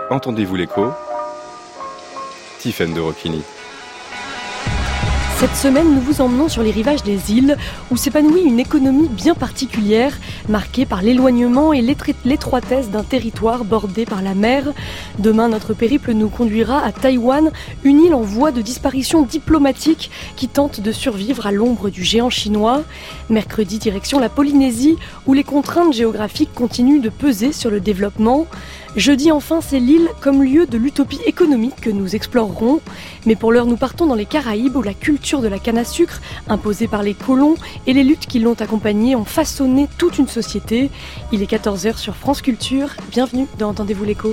Entendez-vous l'écho? Tiffaine de Rocchini. Cette semaine, nous vous emmenons sur les rivages des îles où s'épanouit une économie bien particulière, marquée par l'éloignement et l'étroitesse d'un territoire bordé par la mer. Demain, notre périple nous conduira à Taïwan, une île en voie de disparition diplomatique qui tente de survivre à l'ombre du géant chinois. Mercredi, direction la Polynésie, où les contraintes géographiques continuent de peser sur le développement. Jeudi, enfin, c'est l'île comme lieu de l'utopie économique que nous explorerons. Mais pour l'heure, nous partons dans les Caraïbes où la culture de la canne à sucre, imposée par les colons, et les luttes qui l'ont accompagnée ont façonné toute une société. Il est 14h sur France Culture. Bienvenue dans Entendez-vous l'écho.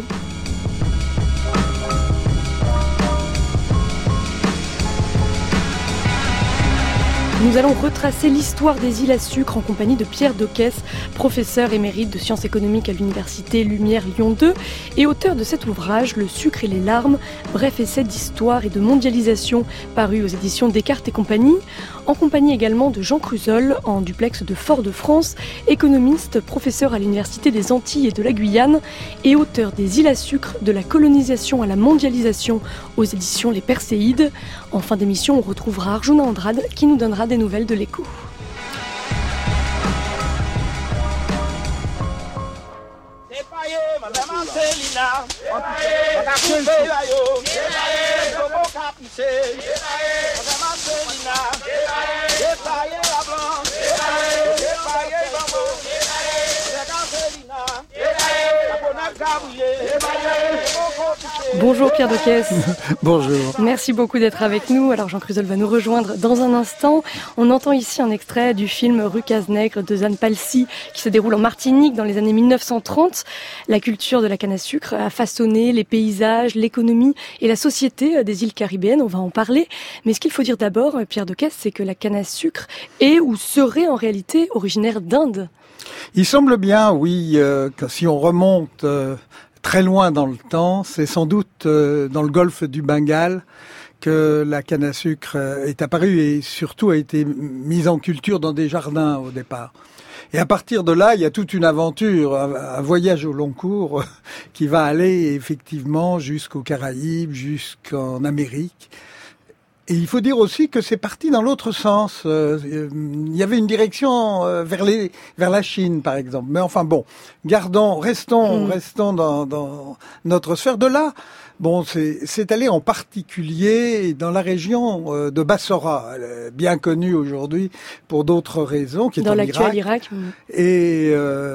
Nous allons retracer l'histoire des îles à sucre en compagnie de Pierre Dockès, professeur émérite de sciences économiques à l'université Lumière Lyon 2 et auteur de cet ouvrage, Le sucre et les larmes, bref essai d'histoire et de mondialisation paru aux éditions Descartes et compagnie, en compagnie également de Jean Cruzol, en duplex de Fort-de-France, économiste, professeur à l'université des Antilles et de la Guyane et auteur des îles à sucre, de la colonisation à la mondialisation aux éditions Les Perséides. En fin d'émission, on retrouvera Arjuna Andrade qui nous donnera des nouvelles de l'écho. Bonjour Pierre Dockès. Bonjour. Merci beaucoup d'être avec nous. Alors Jean Cruzol va nous rejoindre dans un instant. On entend ici un extrait du film Rue Cazenègre de Zane Palsy qui se déroule en Martinique dans les années 1930. La culture de la canne à sucre a façonné les paysages, l'économie et la société des îles caribéennes. On va en parler. Mais ce qu'il faut dire d'abord, Pierre Dockès, c'est que la canne à sucre est ou serait en réalité originaire d'Inde. Il semble bien, oui, que si on remonte très loin dans le temps, c'est sans doute dans le golfe du Bengale que la canne à sucre est apparue et surtout a été mise en culture dans des jardins au départ. Et à partir de là, il y a toute une aventure, un voyage au long cours qui va aller effectivement jusqu'aux Caraïbes, jusqu'en Amérique. Et il faut dire aussi que c'est parti dans l'autre sens. Il y avait une direction vers la Chine, par exemple. Mais enfin bon, restons dans notre sphère. De là, bon, c'est allé en particulier dans la région de Bassora, bien connue aujourd'hui pour d'autres raisons, qui est dans en l'actuel Irak. Et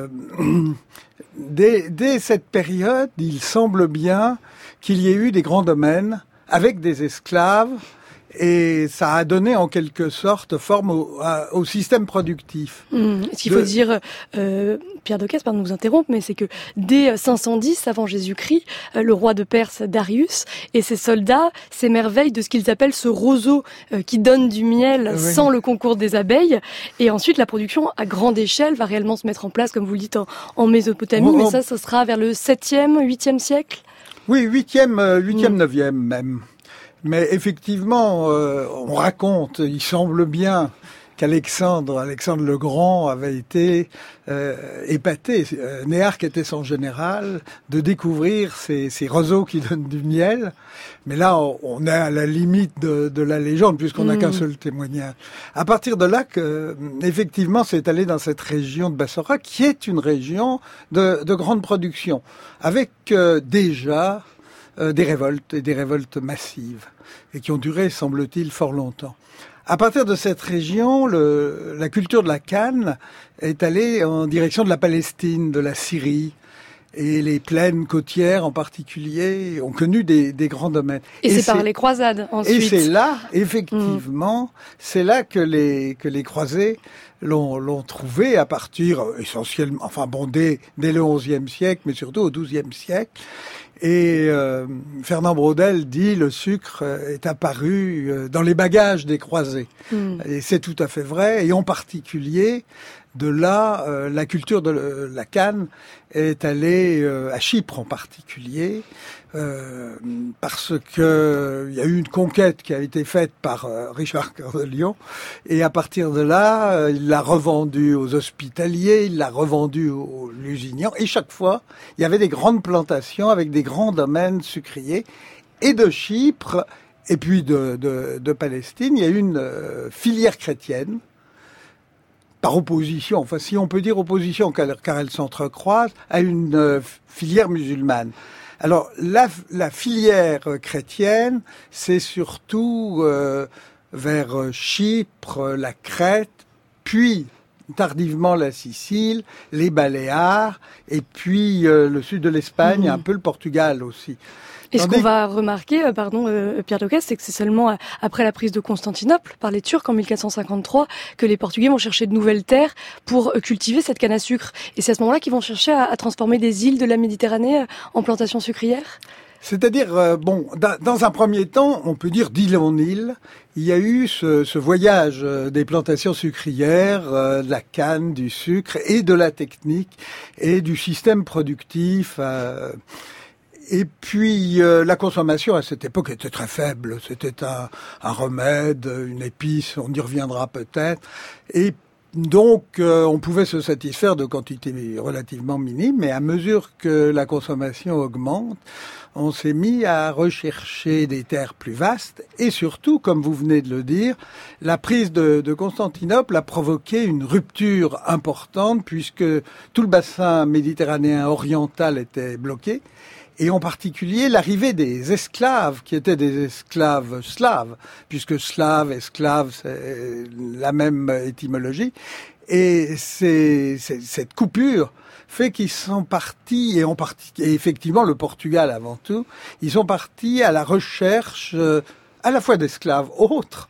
dès cette période, il semble bien qu'il y ait eu des grands domaines avec des esclaves. Et ça a donné en quelque sorte forme au système productif. Ce qu'il faut dire, Pierre Dockès, pardon de vous interrompre, mais c'est que dès 510 avant Jésus-Christ, le roi de Perse Darius et ses soldats s'émerveillent de ce qu'ils appellent ce roseau qui donne du miel sans le concours des abeilles. Et ensuite, la production à grande échelle va réellement se mettre en place, comme vous le dites, en Mésopotamie. Mais ça sera vers le 7e, 8e siècle. Oui, 8e, 9e même. Mais effectivement, on raconte, il semble bien qu'Alexandre le Grand avait été épaté, Néarque était son général, de découvrir ces roseaux qui donnent du miel. Mais là, on est à la limite de la légende, puisqu'on n'a qu'un seul témoignage. À partir de là, effectivement, c'est allé dans cette région de Bassora, qui est une région de grande production, avec déjà des révoltes massives, et qui ont duré, semble-t-il, fort longtemps. À partir de cette région, la culture de la canne est allée en direction de la Palestine, de la Syrie, et les plaines côtières en particulier ont connu des grands domaines. Et c'est par les croisades ensuite. Et c'est là, effectivement, c'est là que les croisés l'ont trouvé à partir essentiellement, dès le XIe siècle, mais surtout au XIIe siècle. Et Fernand Braudel dit le sucre est apparu dans les bagages des croisés. Et c'est tout à fait vrai. Et en particulier, de là, la culture de la canne est allée à Chypre en particulier, parce que il y a eu une conquête qui a été faite par Richard Cœur de Lion, et à partir de là, il l'a revendue aux hospitaliers, il l'a revendue aux Lusignan, et chaque fois, il y avait des grandes plantations avec des grands domaines sucriers. Et de Chypre, et puis de Palestine, il y a une filière chrétienne, par opposition, enfin si on peut dire opposition, car elles s'entrecroisent, à une filière musulmane. Alors la filière chrétienne, c'est surtout vers Chypre, la Crète, puis tardivement la Sicile, les Baléares, et puis le sud de l'Espagne, un peu le Portugal aussi. Et ce qu'on va remarquer, Pierre Docès, c'est que c'est seulement après la prise de Constantinople par les Turcs en 1453 que les Portugais vont chercher de nouvelles terres pour cultiver cette canne à sucre. Et c'est à ce moment-là qu'ils vont chercher à transformer des îles de la Méditerranée en plantations sucrières. C'est-à-dire, dans un premier temps, on peut dire d'île en île, il y a eu ce voyage des plantations sucrières, de la canne, du sucre et de la technique et du système productif. Et puis la consommation à cette époque était très faible. C'était un remède, une épice, on y reviendra peut-être. Et donc on pouvait se satisfaire de quantités relativement minimes, mais à mesure que la consommation augmente, on s'est mis à rechercher des terres plus vastes. Et surtout, comme vous venez de le dire, la prise de Constantinople a provoqué une rupture importante puisque tout le bassin méditerranéen oriental était bloqué. Et en particulier l'arrivée des esclaves, qui étaient des esclaves slaves, puisque slave, esclave, c'est la même étymologie. Et cette coupure fait qu'ils sont partis, et effectivement le Portugal avant tout, ils sont partis à la recherche à la fois d'esclaves autres,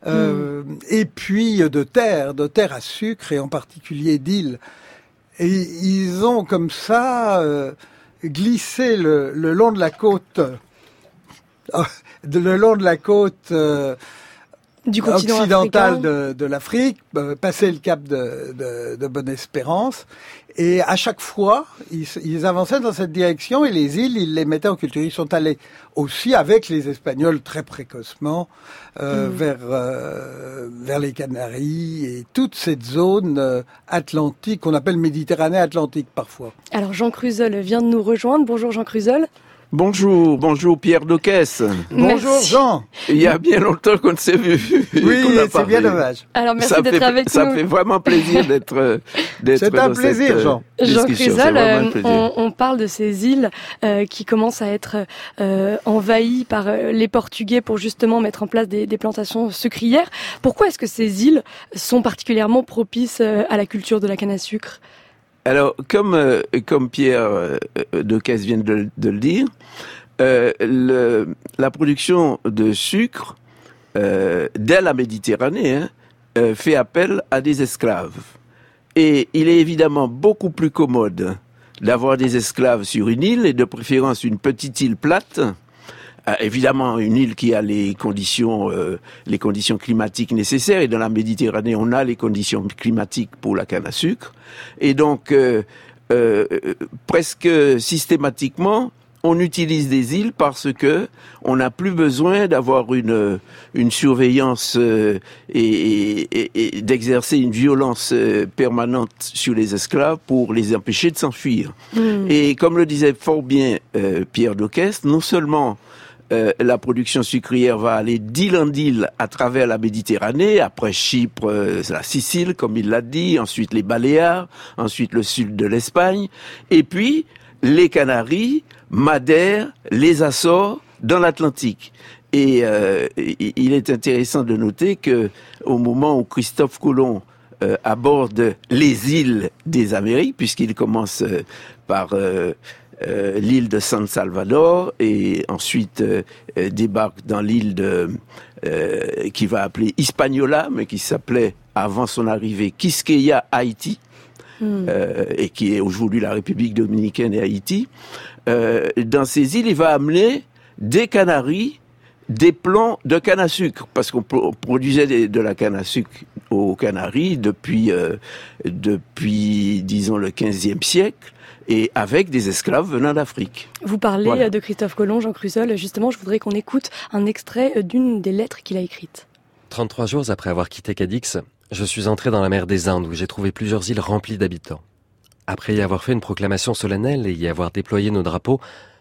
et puis de terre à sucre, et en particulier d'îles. Et ils ont comme ça glissé le long de la côte, du continent occidental africain. de l'Afrique, passer le cap de Bonne-Espérance. Et à chaque fois, ils avançaient dans cette direction et les îles, ils les mettaient en culture. Ils sont allés aussi avec les Espagnols très précocement vers les Canaries et toute cette zone atlantique qu'on appelle Méditerranée atlantique parfois. Alors Jean Cruseul vient de nous rejoindre. Bonjour Jean Cruseul. Bonjour Pierre Docès. Bonjour Jean. Il y a bien longtemps qu'on ne s'est vu. Oui, c'est bien dommage. Alors merci d'être avec nous. Ça fait vraiment plaisir d'être c'est un plaisir, Jean. Jean Cruseul, on parle de ces îles qui commencent à être envahies par les Portugais pour justement mettre en place des plantations sucrières. Pourquoi est-ce que ces îles sont particulièrement propices à la culture de la canne à sucre ? Alors, comme Pierre Docès vient de le dire, la production de sucre dès la Méditerranée fait appel à des esclaves. Et il est évidemment beaucoup plus commode d'avoir des esclaves sur une île, et de préférence une petite île plate. Évidemment, une île qui a les conditions climatiques nécessaires, et dans la Méditerranée, on a les conditions climatiques pour la canne à sucre. Et donc, presque systématiquement, on utilise des îles parce que on n'a plus besoin d'avoir une surveillance et d'exercer une violence permanente sur les esclaves pour les empêcher de s'enfuir. Et comme le disait fort bien Pierre Docès, non seulement la production sucrière va aller d'île en île à travers la Méditerranée, après Chypre, la Sicile, comme il l'a dit, ensuite les Baléares, ensuite le sud de l'Espagne, et puis les Canaries, Madère, les Açores, dans l'Atlantique. Et il est intéressant de noter que au moment où Christophe Colomb aborde les îles des Amériques, puisqu'il commence par l'île de San Salvador et ensuite débarque dans l'île qui va appeler Hispaniola, mais qui s'appelait avant son arrivée Quisqueya, Haïti, et qui est aujourd'hui la République dominicaine et Haïti. Dans ces îles, il va amener des Canaries, des plants de canne à sucre, parce qu'on produisait de la canne à sucre aux Canaries depuis disons le 15e siècle, et avec des esclaves venant d'Afrique. Vous parlez de Christophe Colomb, Jean Cruseul. Justement, je voudrais qu'on écoute un extrait d'une des lettres qu'il a écrites. 33 jours après avoir quitté Cadix, je suis entré dans la mer des Indes où j'ai trouvé plusieurs îles remplies d'habitants. Après y avoir fait une proclamation solennelle et y avoir déployé nos drapeaux,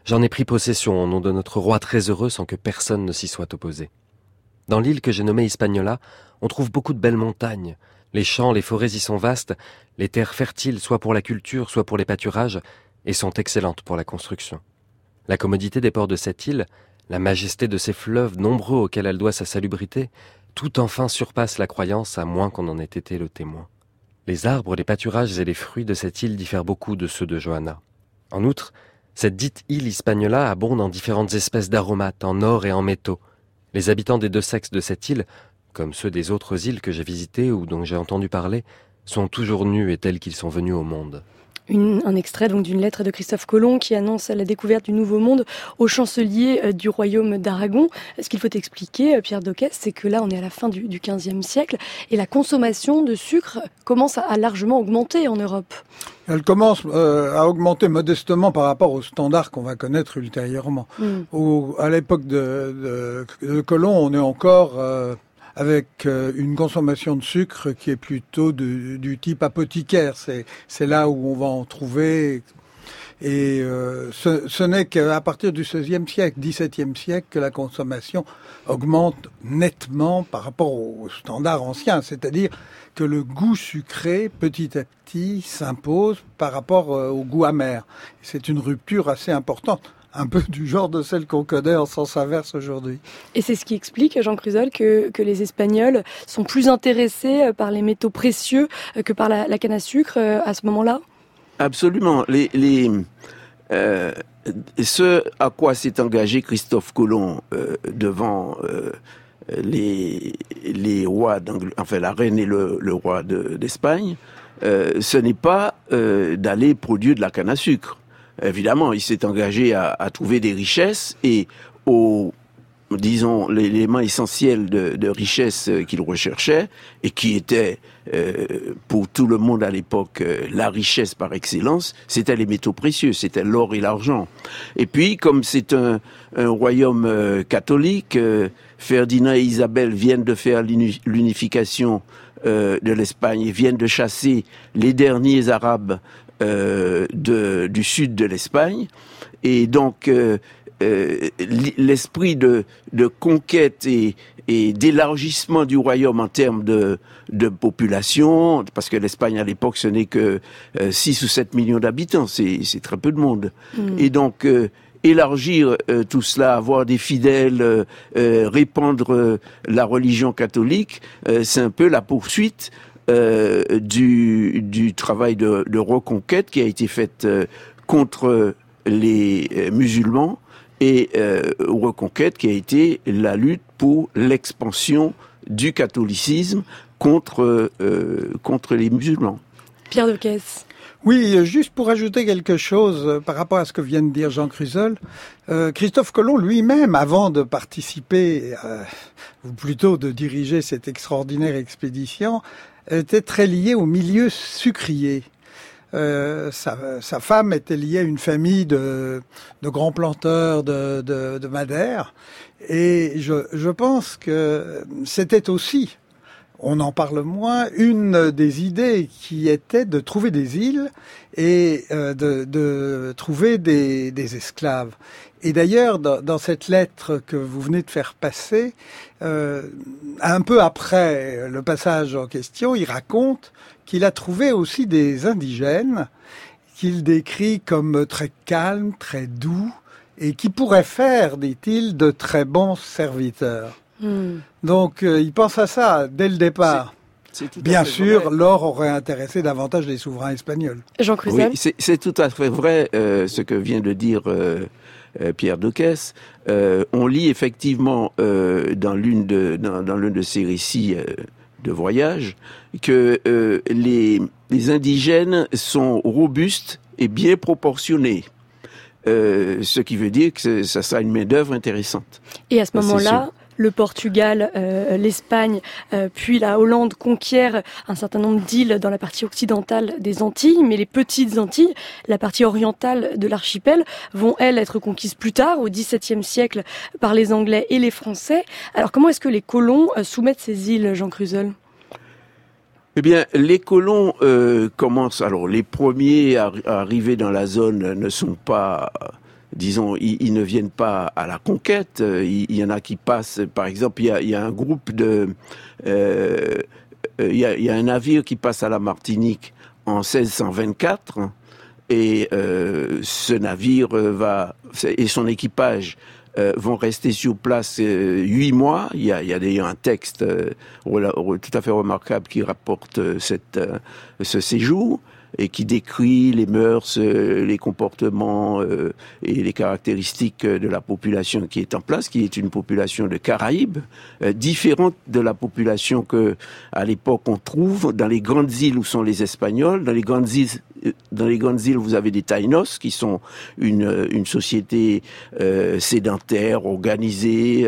J'en ai pris possession au nom de notre roi très heureux sans que personne ne s'y soit opposé. Dans l'île que j'ai nommée Hispaniola, on trouve beaucoup de belles montagnes. Les champs, les forêts y sont vastes, les terres fertiles soit pour la culture, soit pour les pâturages, et sont excellentes pour la construction. La commodité des ports de cette île, la majesté de ces fleuves nombreux auxquels elle doit sa salubrité, tout enfin surpasse la croyance à moins qu'on en ait été le témoin. Les arbres, les pâturages et les fruits de cette île diffèrent beaucoup de ceux de Johanna. En outre, cette dite île Hispaniola abonde en différentes espèces d'aromates, en or et en métaux. Les habitants des deux sexes de cette île, comme ceux des autres îles que j'ai visitées ou dont j'ai entendu parler, sont toujours nus et tels qu'ils sont venus au monde. Un extrait donc d'une lettre de Christophe Colomb qui annonce la découverte du Nouveau Monde au chancelier du royaume d'Aragon. Ce qu'il faut expliquer, Pierre Doquès, c'est que là on est à la fin du XVe siècle et la consommation de sucre commence à largement augmenter en Europe. Elle commence à augmenter modestement par rapport aux standards qu'on va connaître ultérieurement. À l'époque de Colomb, on est encore avec une consommation de sucre qui est plutôt du type apothicaire. C'est là où on va en trouver. Et ce n'est qu'à partir du XVIe siècle, XVIIe siècle, que la consommation augmente nettement par rapport aux standards anciens. C'est-à-dire que le goût sucré, petit à petit, s'impose par rapport au goût amer. C'est une rupture assez importante, un peu du genre de celle qu'on connaît en sens inverse aujourd'hui. Et c'est ce qui explique, Jean Chrysol, que les Espagnols sont plus intéressés par les métaux précieux que par la canne à sucre à ce moment-là ? Absolument. Ce à quoi s'est engagé Christophe Colomb devant les rois enfin la reine et le roi d'Espagne, ce n'est pas d'aller produire de la canne à sucre. Évidemment, il s'est engagé à trouver des richesses et l'élément essentiel de richesse qu'il recherchait et qui était pour tout le monde à l'époque la richesse par excellence, c'était les métaux précieux, c'était l'or et l'argent. Et puis, comme c'est un royaume catholique, Ferdinand et Isabelle viennent de faire l'unification de l'Espagne et viennent de chasser les derniers Arabes du sud de l'Espagne. Et donc, l'esprit de conquête et d'élargissement du royaume en termes de population, parce que l'Espagne à l'époque ce n'est que 6 ou 7 millions d'habitants, c'est très peu de monde. Et donc élargir tout cela, avoir des fidèles, répandre la religion catholique, c'est un peu la poursuite du travail de reconquête qui a été fait contre les musulmans et reconquête qui a été la lutte pour l'expansion du catholicisme contre les musulmans. Pierre Doquès. Oui, juste pour ajouter quelque chose par rapport à ce que vient de dire Jean Chrysol, Christophe Colomb lui-même, avant de participer, ou plutôt de diriger cette extraordinaire expédition, était très lié au milieu sucrier. Sa femme était liée à une famille de grands planteurs de Madère, et je pense que c'était aussi, on en parle moins, une des idées qui était de trouver des îles et de trouver des esclaves. Et d'ailleurs, dans cette lettre que vous venez de faire passer, un peu après le passage en question, il raconte qu'il a trouvé aussi des indigènes qu'il décrit comme très calmes, très doux, et qui pourraient faire, dit-il, de très bons serviteurs. Donc, il pense à ça dès le départ. Bien sûr, l'or aurait intéressé davantage les souverains espagnols. Jean Chrysol. Oui, c'est tout à fait vrai ce que vient de dire Pierre Doquès. On lit effectivement dans l'un de ses récits de voyage que les indigènes sont robustes et bien proportionnés. Ce qui veut dire que ça sera une main-d'œuvre intéressante. Et à ce moment-là, le Portugal, l'Espagne, puis la Hollande conquièrent un certain nombre d'îles dans la partie occidentale des Antilles, mais les petites Antilles, la partie orientale de l'archipel, vont, elles, être conquises plus tard, au XVIIe siècle, par les Anglais et les Français. Alors comment est-ce que les colons soumettent ces îles, Jean Chrysol ? Eh bien, les colons commencent... Alors, les premiers à arriver dans la zone ne sont pas disons, ils ne viennent pas à la conquête. Il y en a qui passent, par exemple, il y a un groupe de... il y a un navire qui passe à la Martinique en 1624, et ce navire et son équipage vont rester sur place 8 mois. Il y a d'ailleurs un texte tout à fait remarquable qui rapporte ce séjour et qui décrit les mœurs, les comportements et les caractéristiques de la population qui est en place, qui est une population de Caraïbes, différente de la population que, à l'époque, on trouve dans les grandes îles où sont les Espagnols. Dans les grandes îles, vous avez des Taïnos, qui sont une société sédentaire, organisée,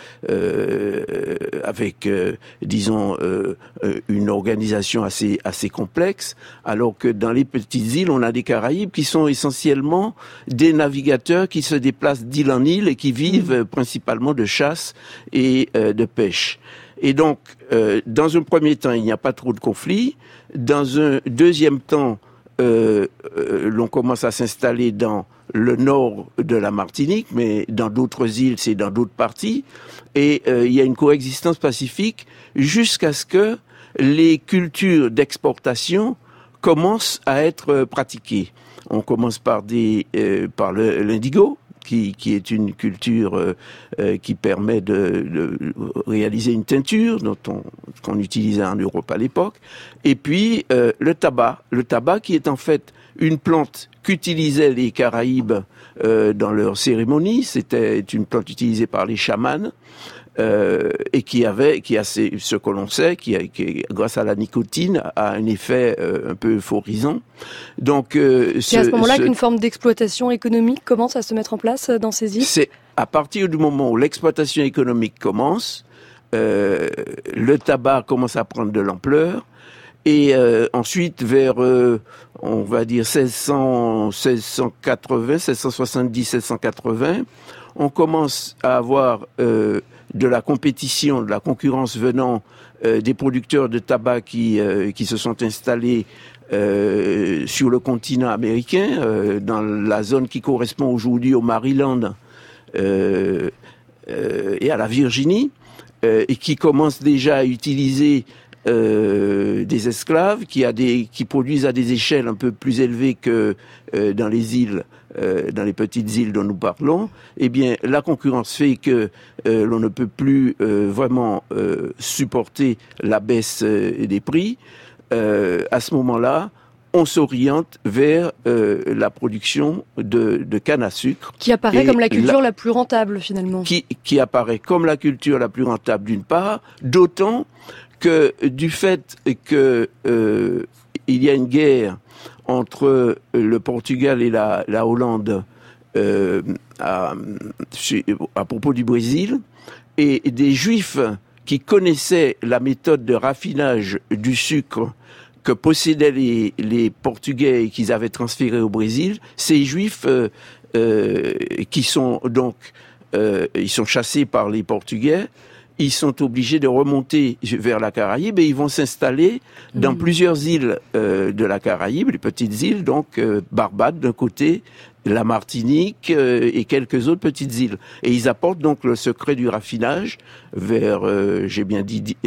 avec, disons, une organisation assez complexe, alors que dans les petites îles, on a des Caraïbes qui sont essentiellement des navigateurs qui se déplacent d'île en île et qui vivent principalement de chasse et de pêche. Et donc, dans un premier temps, il n'y a pas trop de conflits. Dans un deuxième temps, l'on commence à s'installer dans le nord de la Martinique, mais dans d'autres îles, c'est dans d'autres parties. Et il y a une coexistence pacifique jusqu'à ce que les cultures d'exportation commencent à être pratiquées. On commence par l'indigo, qui est une culture qui permet de réaliser une teinture qu'on utilisait en Europe à l'époque. Et puis le tabac qui est en fait une plante qu'utilisaient les Caraïbes dans leurs cérémonies. C'était une plante utilisée par les chamans. Et qui a ce que l'on sait, qui grâce à la nicotine, a un effet un peu euphorisant. Donc, c'est à ce moment-là qu'une forme d'exploitation économique commence à se mettre en place dans ces îles. C'est à partir du moment où l'exploitation économique commence, le tabac commence à prendre de l'ampleur. Et ensuite, vers, on va dire 1680, 1670, 1680, on commence à avoir de la compétition, de la concurrence venant des producteurs de tabac qui se sont installés sur le continent américain, dans la zone qui correspond aujourd'hui au Maryland et à la Virginie, et qui commencent déjà à utiliser des esclaves qui produisent à des échelles un peu plus élevées que dans les îles, dans les petites îles dont nous parlons. Eh bien, la concurrence fait que l'on ne peut plus vraiment supporter la baisse des prix. À ce moment-là, on s'oriente vers la production de canne à sucre. Qui apparaît comme la culture la plus rentable, finalement. Qui apparaît comme la culture la plus rentable, d'une part, d'autant que du fait que il y a une guerre entre le Portugal et la Hollande à propos du Brésil, et des Juifs qui connaissaient la méthode de raffinage du sucre que possédaient les Portugais et qu'ils avaient transféré au Brésil, ces Juifs qui sont donc ils sont chassés par les Portugais, ils sont obligés de remonter vers la Caraïbe et ils vont s'installer dans plusieurs îles de la Caraïbe, les petites îles, donc Barbade d'un côté, la Martinique et quelques autres petites îles. Et ils apportent donc le secret du raffinage vers, j'ai bien dit,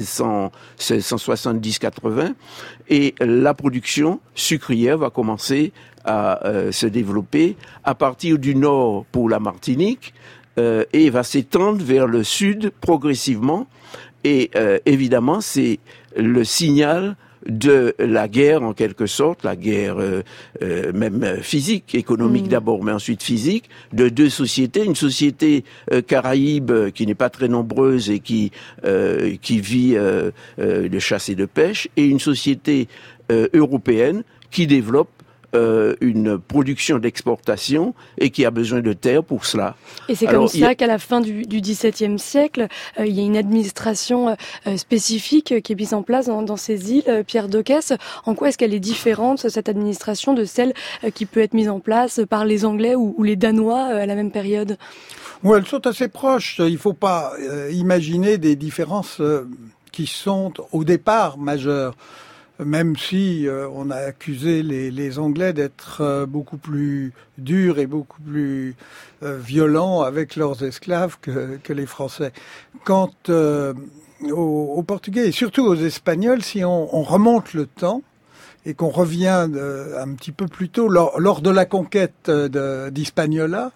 1670-80. Et la production sucrière va commencer à se développer à partir du nord pour la Martinique, et va s'étendre vers le sud progressivement. Et évidemment, c'est le signal de la guerre, en quelque sorte, la guerre même physique, économique d'abord, mais ensuite physique, de deux sociétés. Une société caraïbe qui n'est pas très nombreuse et qui vit de chasse et de pêche, et une société européenne qui développe une production d'exportation et qui a besoin de terre pour cela. Et c'est comme ça qu'à la fin du XVIIe siècle, il y a une administration spécifique qui est mise en place dans ces îles. Pierre Dockès, en quoi est-ce qu'elle est différente, cette administration, de celle qui peut être mise en place par les Anglais ou les Danois à la même période? Oui, elles sont assez proches. Il ne faut pas imaginer des différences qui sont au départ majeures. même si on a accusé les Anglais d'être beaucoup plus durs et beaucoup plus violents avec leurs esclaves que les Français. Quant aux Portugais et surtout aux Espagnols, si on remonte le temps et qu'on revient un petit peu plus tôt, lors de la conquête d'Hispaniola,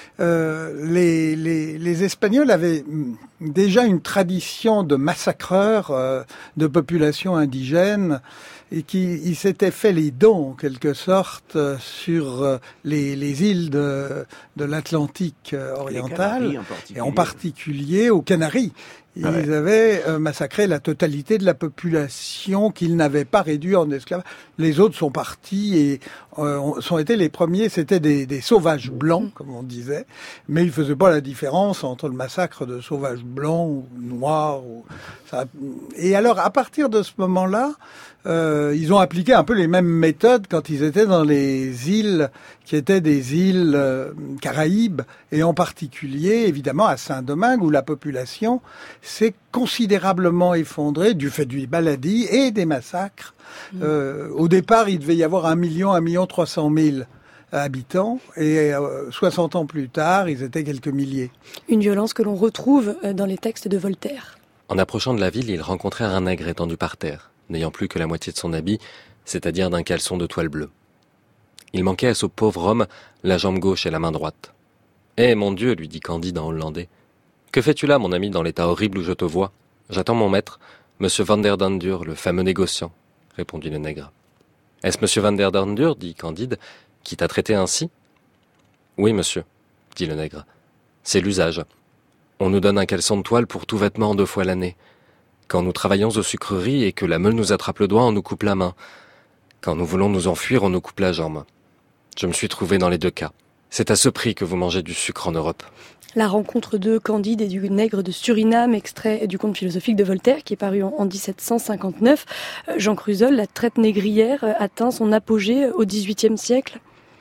les Espagnols avaient déjà une tradition de massacreurs de populations indigènes et ils s'étaient fait les dons en quelque sorte sur les îles de l'Atlantique oriental et en particulier aux Canaries. Ils avaient massacré la totalité de la population qu'ils n'avaient pas réduit en esclaves. Les autres sont partis et sont été les premiers. C'était des sauvages blancs, comme on disait, mais ils faisaient pas la différence entre le massacre de sauvages blancs ou noirs. Et alors, à partir de ce moment-là, ils ont appliqué un peu les mêmes méthodes quand ils étaient dans les îles qui étaient des îles Caraïbes, et en particulier, évidemment, à Saint-Domingue, où la population s'est considérablement effondrée du fait du maladie et des massacres. Au départ, il devait y avoir 1 300 000 habitants, et 60 ans plus tard, ils étaient quelques milliers. Une violence que l'on retrouve dans les textes de Voltaire. En approchant de la ville, ils rencontrèrent un nègre étendu par terre, n'ayant plus que la moitié de son habit, c'est-à-dire d'un caleçon de toile bleue. Il manquait à ce pauvre homme la jambe gauche et la main droite. « Eh, mon Dieu !» lui dit Candide en hollandais. « Que fais-tu là, mon ami, dans l'état horrible où je te vois ? J'attends mon maître, Monsieur Vanderdandur, le fameux négociant, » répondit le nègre. « Est-ce Monsieur Vanderdandur, dit Candide, qui t'a traité ainsi ? » ?»« Oui, monsieur, » dit le nègre. « C'est l'usage. On nous donne un caleçon de toile pour tout vêtement 2 fois l'année. Quand nous travaillons aux sucreries et que la meule nous attrape le doigt, on nous coupe la main. Quand nous voulons nous enfuir, on nous coupe la jambe. Je me suis trouvé dans les 2 cas. C'est à ce prix que vous mangez du sucre en Europe. » La rencontre de Candide et du nègre de Suriname, extrait du conte philosophique de Voltaire, qui est paru en 1759. Jean Cruseul, la traite négrière atteint son apogée au XVIIIe siècle.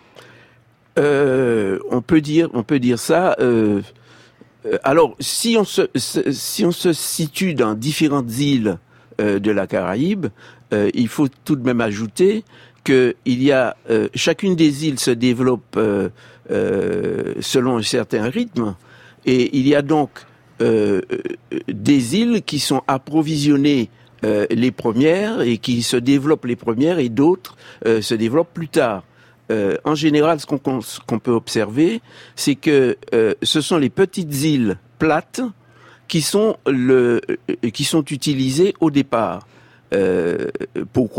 On peut dire ça. Alors, si on se situe dans différentes îles de la Caraïbe, il faut tout de même ajouter que chacune des îles se développe selon un certain rythme, et il y a donc des îles qui sont approvisionnées les premières et qui se développent les premières, et d'autres se développent plus tard. En général, ce qu'on peut observer, c'est que ce sont les petites îles plates qui sont utilisées au départ. Pourquoi ?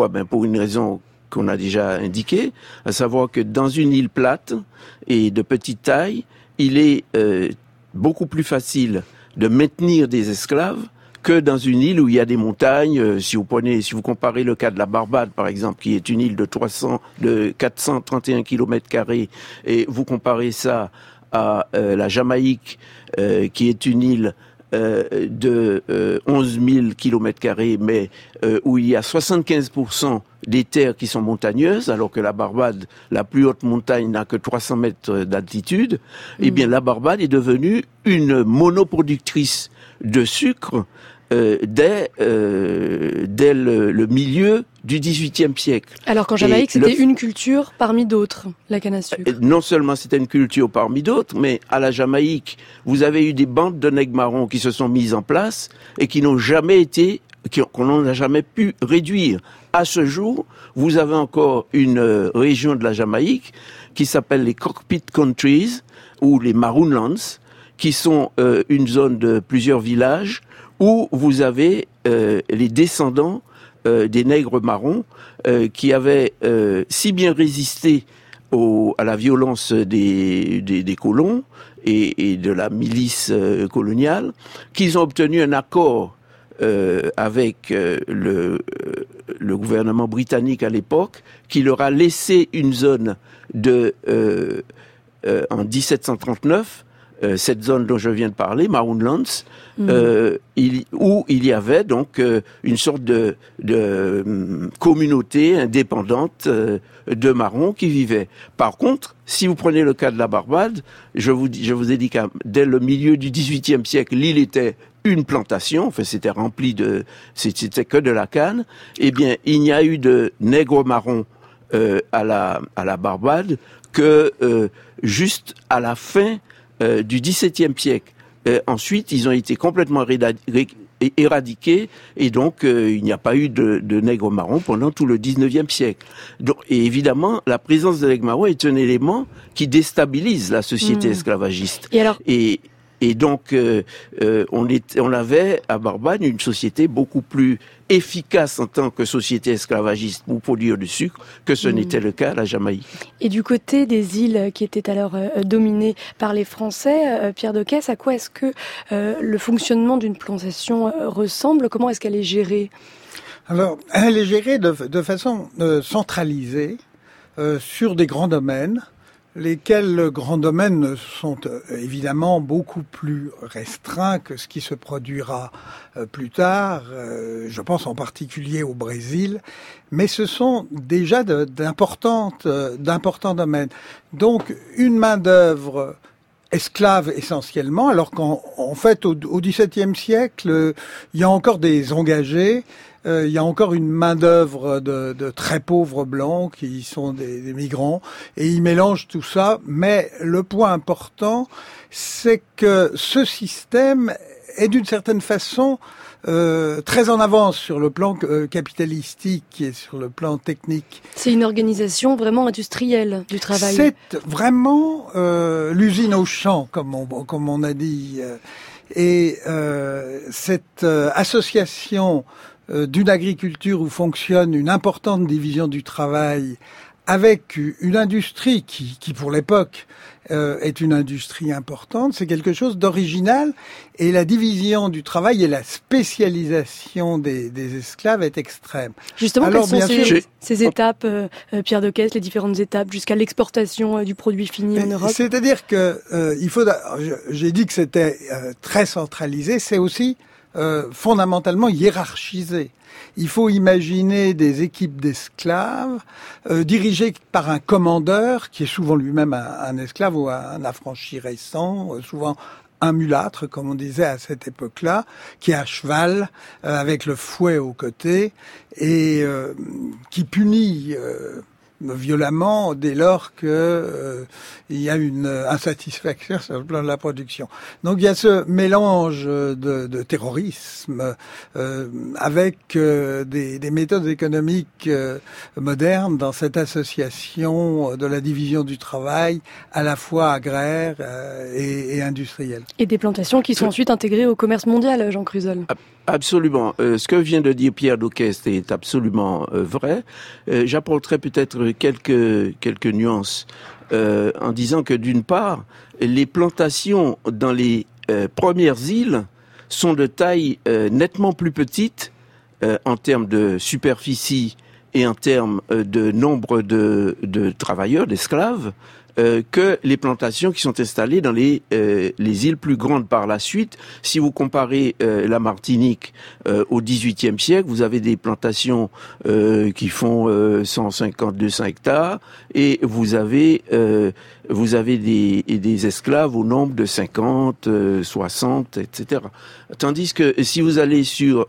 Pour une raison qu'on a déjà indiquée, à savoir que dans une île plate et de petite taille, il est beaucoup plus facile de maintenir des esclaves que dans une île où il y a des montagnes. Si vous comparez le cas de la Barbade, par exemple, qui est une île de 431 km², et vous comparez ça à la Jamaïque, qui est une île de 11 000 km², mais où il y a 75% des terres qui sont montagneuses, alors que la Barbade, la plus haute montagne, n'a que 300 mètres d'altitude, eh bien la Barbade est devenue une monoproductrice de sucre dès le milieu du XVIIIe siècle. Alors qu'en Jamaïque, c'était une culture parmi d'autres, la canne à sucre. Non seulement c'était une culture parmi d'autres, mais à la Jamaïque, vous avez eu des bandes de nègres marrons qui se sont mises en place et qui n'ont jamais qu'on n'a jamais pu réduire. À ce jour, vous avez encore une région de la Jamaïque qui s'appelle les Cockpit Countries, ou les Maroonlands, qui sont une zone de plusieurs villages où vous avez les descendants des nègres marrons qui avaient si bien résisté à la violence des colons et de la milice coloniale qu'ils ont obtenu un accord avec le gouvernement britannique à l'époque, qui leur a laissé une zone en 1739, cette zone dont je viens de parler, Maroonlands, où il y avait donc une sorte de communauté indépendante de marrons qui vivaient. Par contre, si vous prenez le cas de la Barbade, je vous ai dit que dès le milieu du XVIIIe siècle, l'île était une plantation, enfin c'était c'était que de la canne, eh bien il n'y a eu de nègres marrons à la Barbade que juste à la fin du XVIIe siècle. Ensuite, ils ont été complètement éradiqués et donc il n'y a pas eu de nègres marrons pendant tout le XIXe siècle. Donc, et évidemment, la présence de nègres marrons est un élément qui déstabilise la société esclavagiste. Et donc, on avait à Barbade une société beaucoup plus efficace en tant que société esclavagiste pour produire du sucre que ce n'était le cas à la Jamaïque. Et du côté des îles qui étaient alors dominées par les Français, Pierre de Caisse, à quoi est-ce que le fonctionnement d'une plantation ressemble ? Comment est-ce qu'elle est gérée ? Alors, elle est gérée de façon centralisée sur des grands domaines, lesquels grands domaines sont évidemment beaucoup plus restreints que ce qui se produira plus tard. Je pense en particulier au Brésil, mais ce sont déjà d'importants domaines. Donc, une main-d'œuvre esclaves essentiellement, alors qu'en fait, au XVIIe siècle, il y a encore des engagés. Il y a encore une main-d'œuvre de très pauvres blancs qui sont des migrants et ils mélangent tout ça. Mais le point important, c'est que ce système est d'une certaine façon très en avance sur le plan capitalistique et sur le plan technique. C'est une organisation vraiment industrielle du travail. C'est vraiment l'usine au champ, comme on a dit. Et cette association d'une agriculture où fonctionne une importante division du travail avec une industrie qui pour l'époque est une industrie importante, c'est quelque chose d'original et la division du travail et la spécialisation des esclaves est extrême. Justement, alors, quelles sont ces étapes, Pierre de Caisse, les différentes étapes jusqu'à l'exportation du produit fini en Europe ? C'est-à-dire que j'ai dit que c'était très centralisé, c'est aussi fondamentalement hiérarchisé. Il faut imaginer des équipes d'esclaves dirigées par un commandeur qui est souvent lui-même un esclave ou un affranchi récent, souvent un mulâtre, comme on disait à cette époque-là, qui est à cheval, avec le fouet au côté, et qui punit violemment dès lors que il y a une insatisfaction sur le plan de la production. Donc il y a ce mélange de terrorisme avec des méthodes économiques modernes dans cette association de la division du travail à la fois agraire et industrielle. Et des plantations qui sont ensuite intégrées au commerce mondial, Jean Crusolle. Absolument. Ce que vient de dire Pierre Dauquest est absolument vrai. J'apporterai peut-être quelques nuances en disant que d'une part, les plantations dans les premières îles sont de taille nettement plus petite en termes de superficie et en termes de nombre de travailleurs, d'esclaves, que les plantations qui sont installées dans les îles plus grandes par la suite. Si vous comparez la Martinique au XVIIIe siècle, vous avez des plantations qui font 150-200 hectares et vous avez des esclaves au nombre de 50, 60, etc. Tandis que si vous allez sur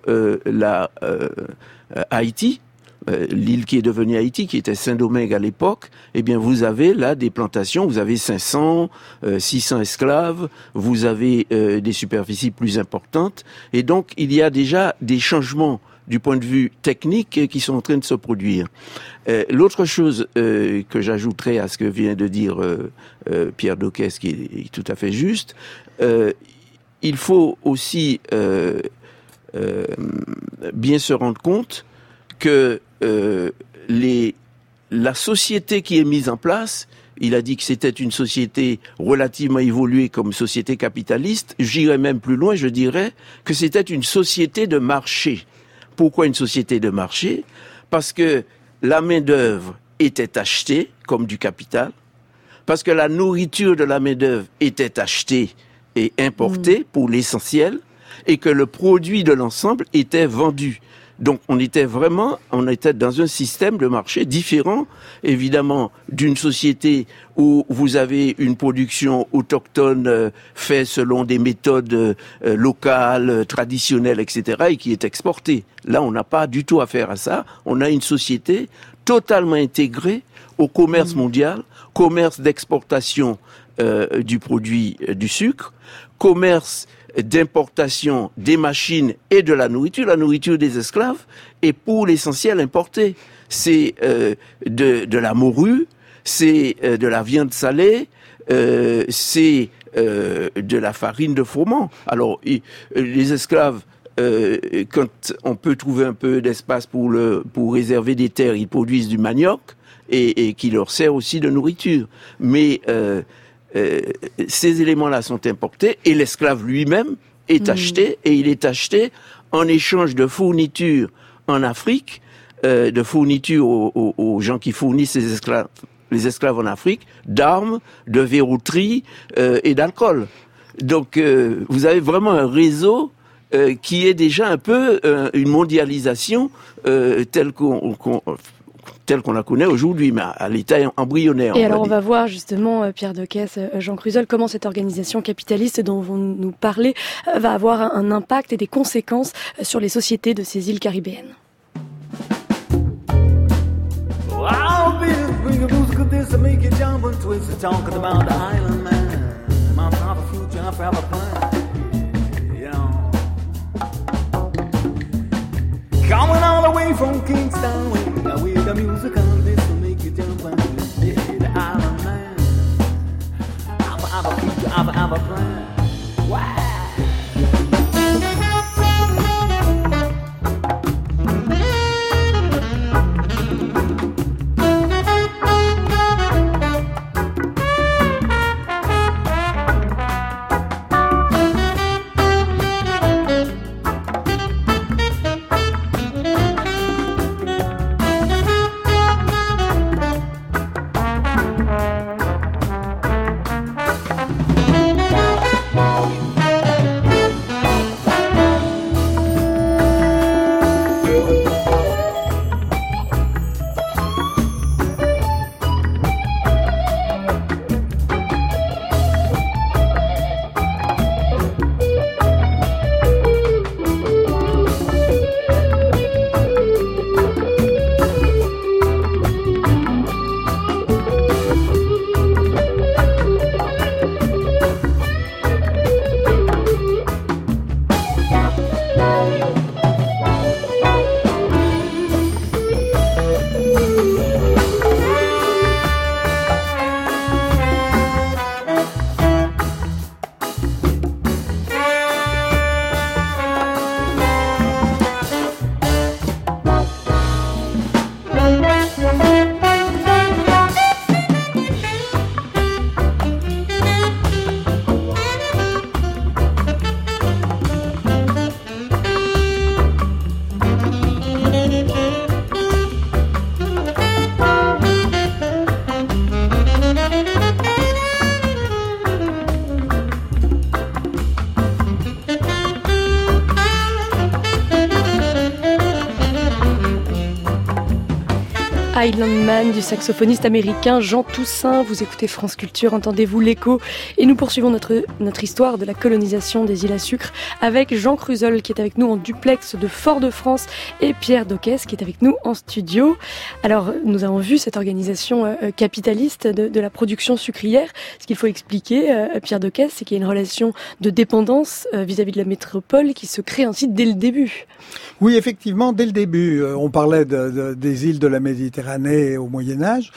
Haïti, l'île qui est devenue Haïti, qui était Saint-Domingue à l'époque, eh bien, vous avez là des plantations, vous avez 500, 600 esclaves, vous avez des superficies plus importantes, et donc il y a déjà des changements du point de vue technique qui sont en train de se produire. L'autre chose que j'ajouterais à ce que vient de dire Pierre Dauquest, qui est tout à fait juste, il faut aussi bien se rendre compte que la société qui est mise en place, il a dit que c'était une société relativement évoluée comme société capitaliste. J'irais même plus loin, je dirais que c'était une société de marché. Pourquoi une société de marché ? Parce que la main-d'œuvre était achetée comme du capital, parce que la nourriture de la main-d'œuvre était achetée et importée pour l'essentiel, et que le produit de l'ensemble était vendu. Donc on était dans un système de marché différent, évidemment, d'une société où vous avez une production autochtone faite selon des méthodes locales, traditionnelles, etc., et qui est exportée. Là, on n'a pas du tout affaire à ça. On a une société totalement intégrée au commerce mondial, commerce d'exportation du produit du sucre, commerce d'importation des machines et de la nourriture des esclaves est pour l'essentiel importée. C'est de la morue, c'est de la viande salée, c'est de la farine de froment. Alors, les esclaves, quand on peut trouver un peu d'espace pour réserver des terres, ils produisent du manioc et qui leur sert aussi de nourriture. Mais ces éléments-là sont importés et l'esclave lui-même est acheté, et il est acheté en échange de fournitures en Afrique, de fournitures aux gens qui fournissent les esclaves en Afrique, d'armes, de verrouterie et d'alcool. Donc vous avez vraiment un réseau qui est déjà un peu une mondialisation telle qu'on la connaît aujourd'hui, mais à l'état embryonnaire. Et alors on va voir justement, Pierre Decaisse, Jean Cruseul, comment cette organisation capitaliste dont vous nous parlez va avoir un impact et des conséquences sur les sociétés de ces îles caribéennes. Coming all the way from Kingston, with the music on this will make you jump and yeah, the island man. I've a plan. Wow. Island Man du saxophoniste américain Jean Toussaint. Vous écoutez France Culture, entendez-vous l'écho. Et nous poursuivons notre histoire de la colonisation des îles à sucre avec Jean Cruseul qui est avec nous en duplex de Fort-de-France et Pierre Decaisse qui est avec nous en studio. Alors, nous avons vu cette organisation capitaliste de la production sucrière. Ce qu'il faut expliquer, Pierre Decaisse, c'est qu'il y a une relation de dépendance vis-à-vis de la métropole qui se crée ainsi dès le début. Oui, effectivement, dès le début. On parlait des îles de la Méditerranée au Moyen-Âge.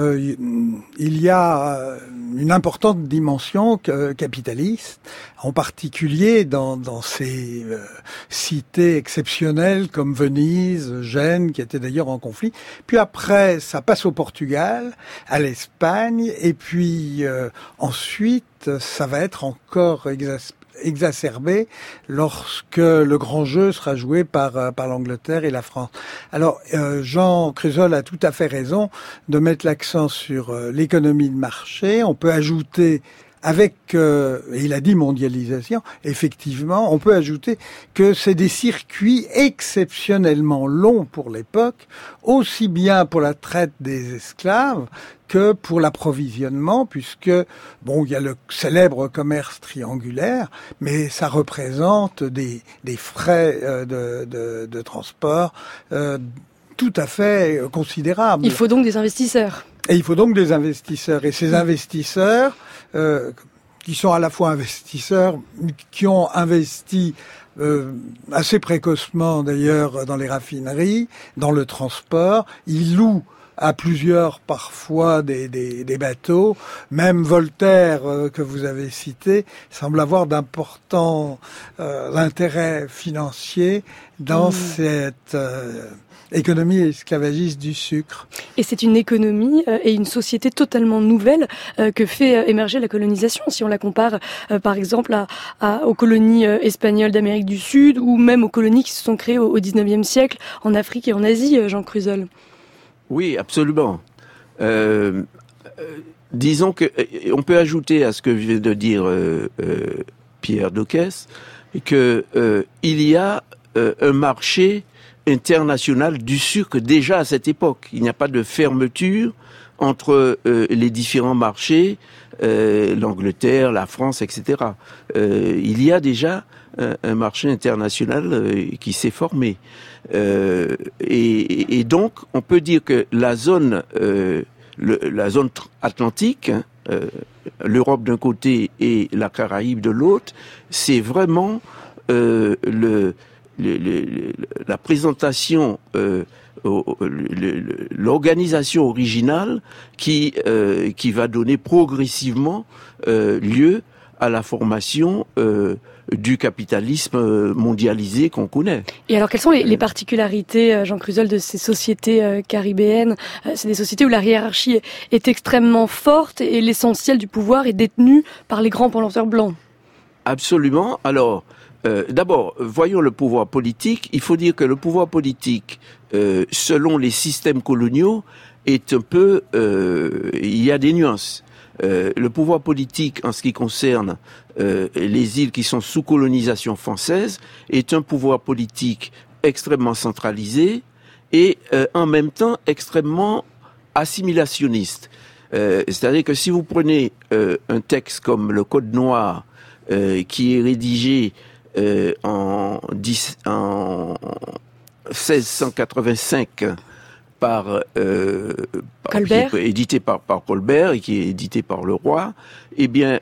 Il y a une importante dimension capitaliste, en particulier dans ces cités exceptionnelles comme Venise, Gênes, qui étaient d'ailleurs en conflit. Puis après, ça passe au Portugal, à l'Espagne, et puis ensuite, ça va être encore exacerbé lorsque le grand jeu sera joué par l'Angleterre et la France. Alors, Jean Cruseul a tout à fait raison de mettre l'accent sur l'économie de marché. On peut ajouter avec, et il a dit mondialisation, effectivement, on peut ajouter que c'est des circuits exceptionnellement longs pour l'époque, aussi bien pour la traite des esclaves que pour l'approvisionnement, puisque, bon, il y a le célèbre commerce triangulaire, mais ça représente des frais de transport tout à fait considérables. Il faut donc des investisseurs. Et il faut donc des investisseurs. Et ces investisseurs, qui sont à la fois investisseurs, qui ont investi assez précocement d'ailleurs dans les raffineries, dans le transport, ils louent à plusieurs parfois des bateaux. Même Voltaire, que vous avez cité, semble avoir d'importants intérêts financiers dans cette économie esclavagiste du sucre. Et c'est une économie et une société totalement nouvelle que fait émerger la colonisation. Si on la compare par exemple aux colonies espagnoles d'Amérique du Sud ou même aux colonies qui se sont créées au XIXe siècle en Afrique et en Asie, Jean Cruzel. Oui, absolument. Disons que on peut ajouter à ce que vient de dire Pierre Dockès que il y a un marché international du sucre déjà à cette époque. Il n'y a pas de fermeture entre les différents marchés, l'Angleterre, la France, etc. Il y a déjà un marché international qui s'est formé. Et donc, on peut dire que la zone atlantique, l'Europe d'un côté et la Caraïbe de l'autre, c'est vraiment la présentation, l'organisation originale qui va donner progressivement lieu à la formation du capitalisme mondialisé qu'on connaît. Et alors, quelles sont les particularités, Jean Cruzel, de ces sociétés caribéennes ? C'est des sociétés où la hiérarchie est extrêmement forte et l'essentiel du pouvoir est détenu par les grands planteurs blancs. Absolument. Alors, d'abord, voyons le pouvoir politique. Il faut dire que le pouvoir politique, selon les systèmes coloniaux, est un peu... il y a des nuances. Le pouvoir politique, en ce qui concerne les îles qui sont sous colonisation française, est un pouvoir politique extrêmement centralisé et en même temps extrêmement assimilationniste. C'est-à-dire que si vous prenez un texte comme le Code noir, qui est rédigé en 1685 par Colbert, édité par Colbert et qui est édité par le roi, eh bien,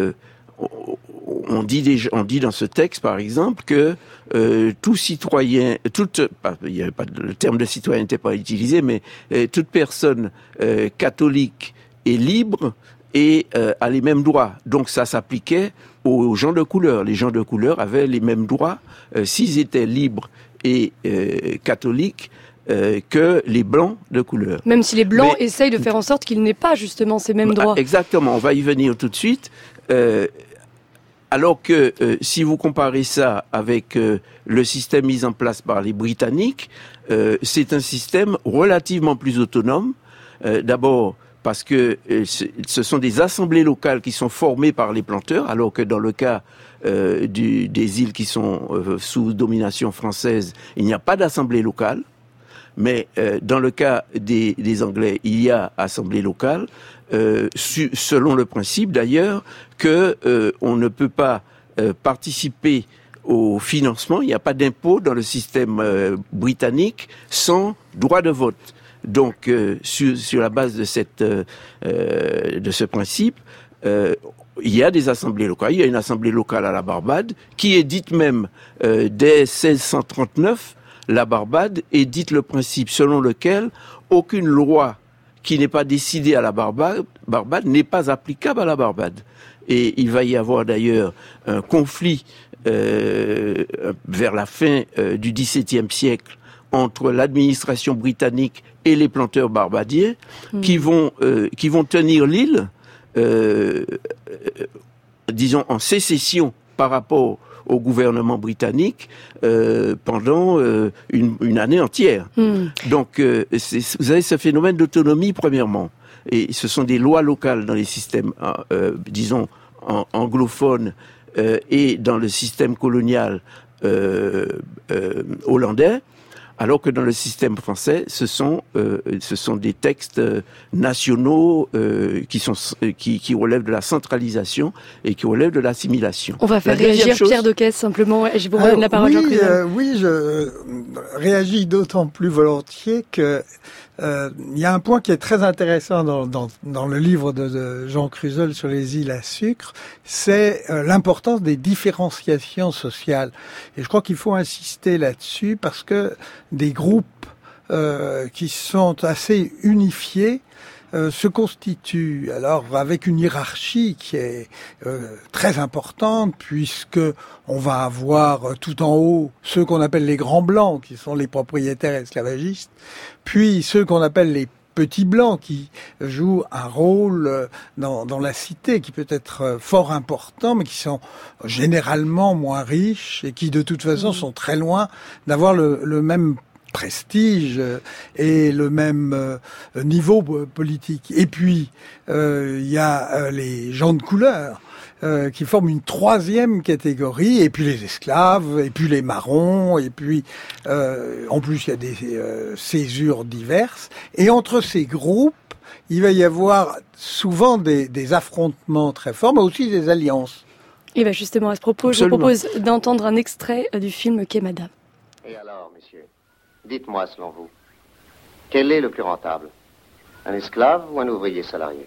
on dit dans ce texte, par exemple, que tout citoyen, le terme de citoyen n'était pas utilisé, mais toute personne catholique est libre et a les mêmes droits. Donc ça s'appliquait aux gens de couleur. Les gens de couleur avaient les mêmes droits s'ils étaient libres et catholiques que les blancs de couleur. Même si les blancs essayent de faire en sorte qu'ils n'aient pas justement ces mêmes droits. Exactement, on va y venir tout de suite. Alors que si vous comparez ça avec le système mis en place par les Britanniques, c'est un système relativement plus autonome. D'abord parce que ce sont des assemblées locales qui sont formées par les planteurs, alors que dans le cas des îles qui sont sous domination française, il n'y a pas d'assemblée locale. Mais dans le cas des Anglais, il y a assemblée locale, selon le principe d'ailleurs que on ne peut pas participer au financement, il n'y a pas d'impôt dans le système britannique sans droit de vote. Donc sur la base de ce principe, il y a des assemblées locales. Il y a une assemblée locale à la Barbade qui édite même dès 1639. La Barbade édite le principe selon lequel aucune loi qui n'est pas décidée à la Barbade n'est pas applicable à la Barbade. Et il va y avoir d'ailleurs un conflit vers la fin du XVIIe siècle entre l'administration britannique et les planteurs barbadiens qui vont tenir l'île, disons, en sécession par rapport au gouvernement britannique pendant une année entière. Donc, vous avez ce phénomène d'autonomie, premièrement. Et ce sont des lois locales dans les systèmes, disons, anglophone et dans le système colonial hollandais, alors que dans le système français, ce sont des textes nationaux qui relèvent de la centralisation et qui relèvent de l'assimilation. On va faire réagir Pierre Dockès simplement. Je vous redonne la parole, Jean Cruzel. Oui, je réagis d'autant plus volontiers que il y a un point qui est très intéressant dans le livre de Jean Cruzel sur les îles à sucre, c'est l'importance des différenciations sociales. Et je crois qu'il faut insister là-dessus parce que des groupes qui sont assez unifiés se constituent alors avec une hiérarchie qui est très importante, puisque on va avoir tout en haut ceux qu'on appelle les grands blancs, qui sont les propriétaires esclavagistes, puis ceux qu'on appelle les petits blancs, qui jouent un rôle dans la cité qui peut être fort important, mais qui sont généralement moins riches et qui de toute façon sont très loin d'avoir le même prestige et le même niveau politique. Et puis, il y a les gens de couleur qui forment une troisième catégorie, et puis les esclaves, et puis les marrons, et puis en plus il y a des césures diverses. Et entre ces groupes, il va y avoir souvent des affrontements très forts, mais aussi des alliances. Et bien justement, à ce propos, Absolument. je vous propose d'entendre un extrait du film Quémada. Et alors, messieurs, dites-moi selon vous, quel est le plus rentable? Un esclave ou un ouvrier salarié?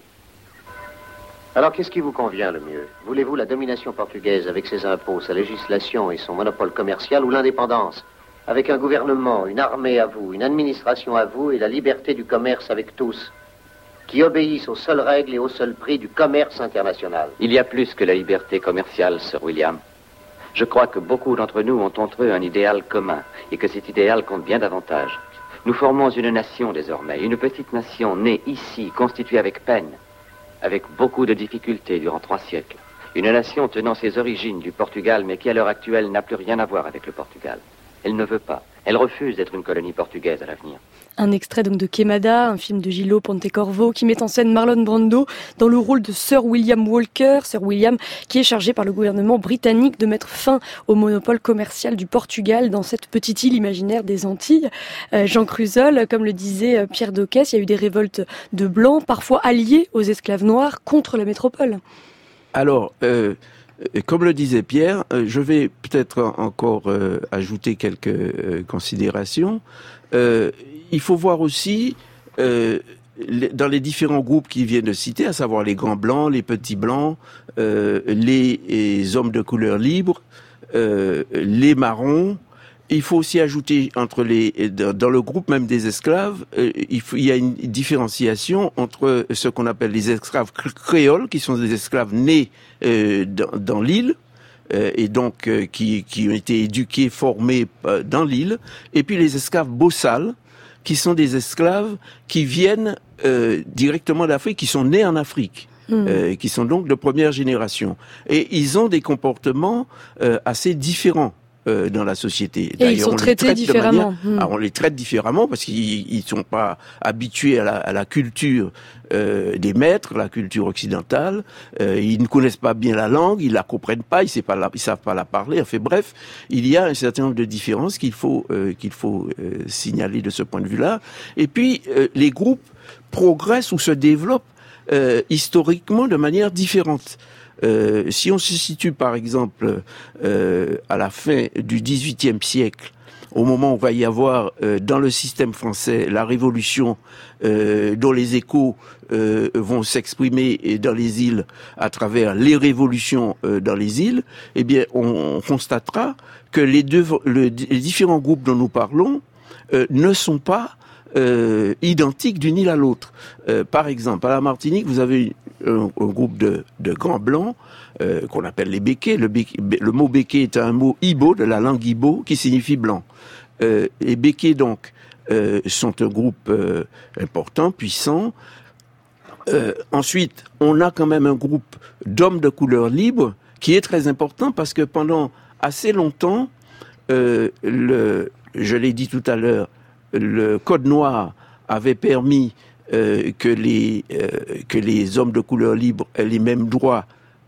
Alors qu'est-ce qui vous convient le mieux? Voulez-vous la domination portugaise avec ses impôts, sa législation et son monopole commercial, ou l'indépendance, avec un gouvernement, une armée à vous, une administration à vous et la liberté du commerce avec tous, qui obéissent aux seules règles et au seul prix du commerce international? Il y a plus que la liberté commerciale, Sir William. Je crois que beaucoup d'entre nous ont entre eux un idéal commun, et que cet idéal compte bien davantage. Nous formons une nation désormais, une petite nation née ici, constituée avec peine, avec beaucoup de difficultés durant 3 siècles. Une nation tenant ses origines du Portugal, mais qui à l'heure actuelle n'a plus rien à voir avec le Portugal. Elle ne veut pas. Elle refuse d'être une colonie portugaise à l'avenir. Un extrait donc de Quémada, un film de Gillo Pontecorvo qui met en scène Marlon Brando dans le rôle de Sir William Walker. Sir William qui est chargé par le gouvernement britannique de mettre fin au monopole commercial du Portugal dans cette petite île imaginaire des Antilles. Jean Cruzel, comme le disait Pierre Dockès, il y a eu des révoltes de blancs, parfois alliés aux esclaves noirs contre la métropole. Alors, comme le disait Pierre, je vais peut-être encore ajouter quelques considérations. Il faut voir aussi, dans les différents groupes qui viennent de citer, à savoir les grands blancs, les petits blancs, les hommes de couleur libre, les marrons. Il faut aussi ajouter dans le groupe même des esclaves, il y a une différenciation entre ce qu'on appelle les esclaves créoles, qui sont des esclaves nés dans l'île, et donc qui ont été éduqués, formés dans l'île, et puis les esclaves bossales, qui sont des esclaves qui viennent directement d'Afrique, qui sont nés en Afrique. Qui sont donc de première génération. Et ils ont des comportements assez différents dans la société. Et ils sont traités différemment. Alors on les traite différemment parce qu'ils sont pas habitués à la culture des maîtres, la culture occidentale. Ils ne connaissent pas bien la langue, ils la comprennent pas, ils savent pas la parler. Enfin bref, il y a un certain nombre de différences qu'il faut signaler de ce point de vue-là. Et puis les groupes progressent ou se développent historiquement de manière différente. Si on se situe par exemple à la fin du XVIIIe siècle, au moment où va y avoir dans le système français la Révolution, dont les échos vont s'exprimer dans les îles à travers les révolutions dans les îles, eh bien on constatera que les différents groupes dont nous parlons ne sont pas identiques d'une île à l'autre. Par exemple, à la Martinique, vous avez un groupe de grands blancs qu'on appelle les békés. Le mot béké est un mot ibo, de la langue ibo, qui signifie blanc. Les békés, donc, sont un groupe important, puissant. Ensuite, on a quand même un groupe d'hommes de couleur libre qui est très important parce que pendant assez longtemps, je l'ai dit tout à l'heure, le Code noir avait permis que les hommes de couleur libre aient les mêmes droits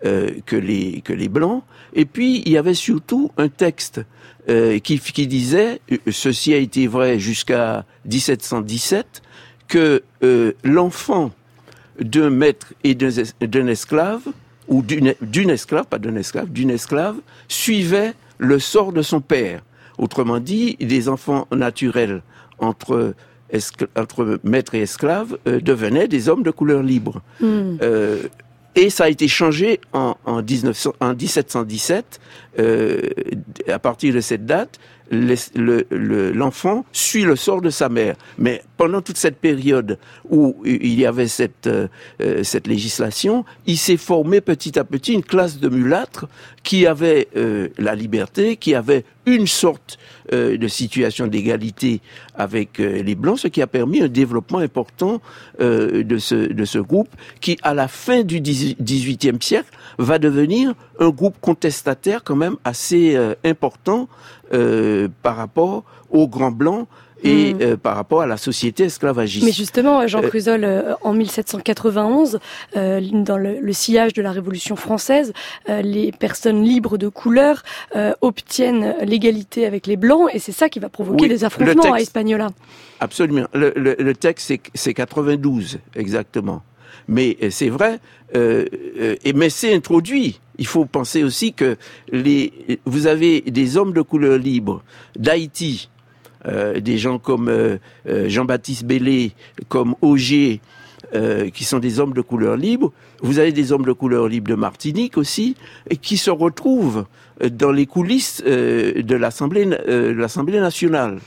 que les Blancs. Et puis, il y avait surtout un texte qui disait, ceci a été vrai jusqu'à 1717, que l'enfant d'un maître et d'un esclave, ou d'une esclave, pas d'un esclave, d'une esclave, suivait le sort de son père. Autrement dit, des enfants naturels entre maître et esclave devenaient des hommes de couleur libre. Et ça a été changé en 1717. À partir de cette date, l'enfant suit le sort de sa mère. Mais pendant toute cette période où il y avait cette législation, il s'est formé petit à petit une classe de mulâtres qui avait la liberté, qui avait une sorte de situation d'égalité avec les Blancs, ce qui a permis un développement important de ce groupe qui, à la fin du XVIIIe siècle, va devenir un groupe contestataire quand même assez important par rapport aux Grands Blancs et par rapport à la société esclavagiste. Mais justement, Jean Crusoll, en 1791, dans le sillage de la Révolution française, les personnes libres de couleur obtiennent l'égalité avec les Blancs, et c'est ça qui va provoquer des affrontements à Hispaniola. Absolument. Le texte, c'est 92, exactement. Mais c'est vrai, mais c'est introduit. Il faut penser aussi que vous avez des hommes de couleur libre d'Haïti, des gens comme Jean-Baptiste Bellé, comme Auger, qui sont des hommes de couleur libre. Vous avez des hommes de couleur libre de Martinique aussi, et qui se retrouvent dans les coulisses de l'Assemblée nationale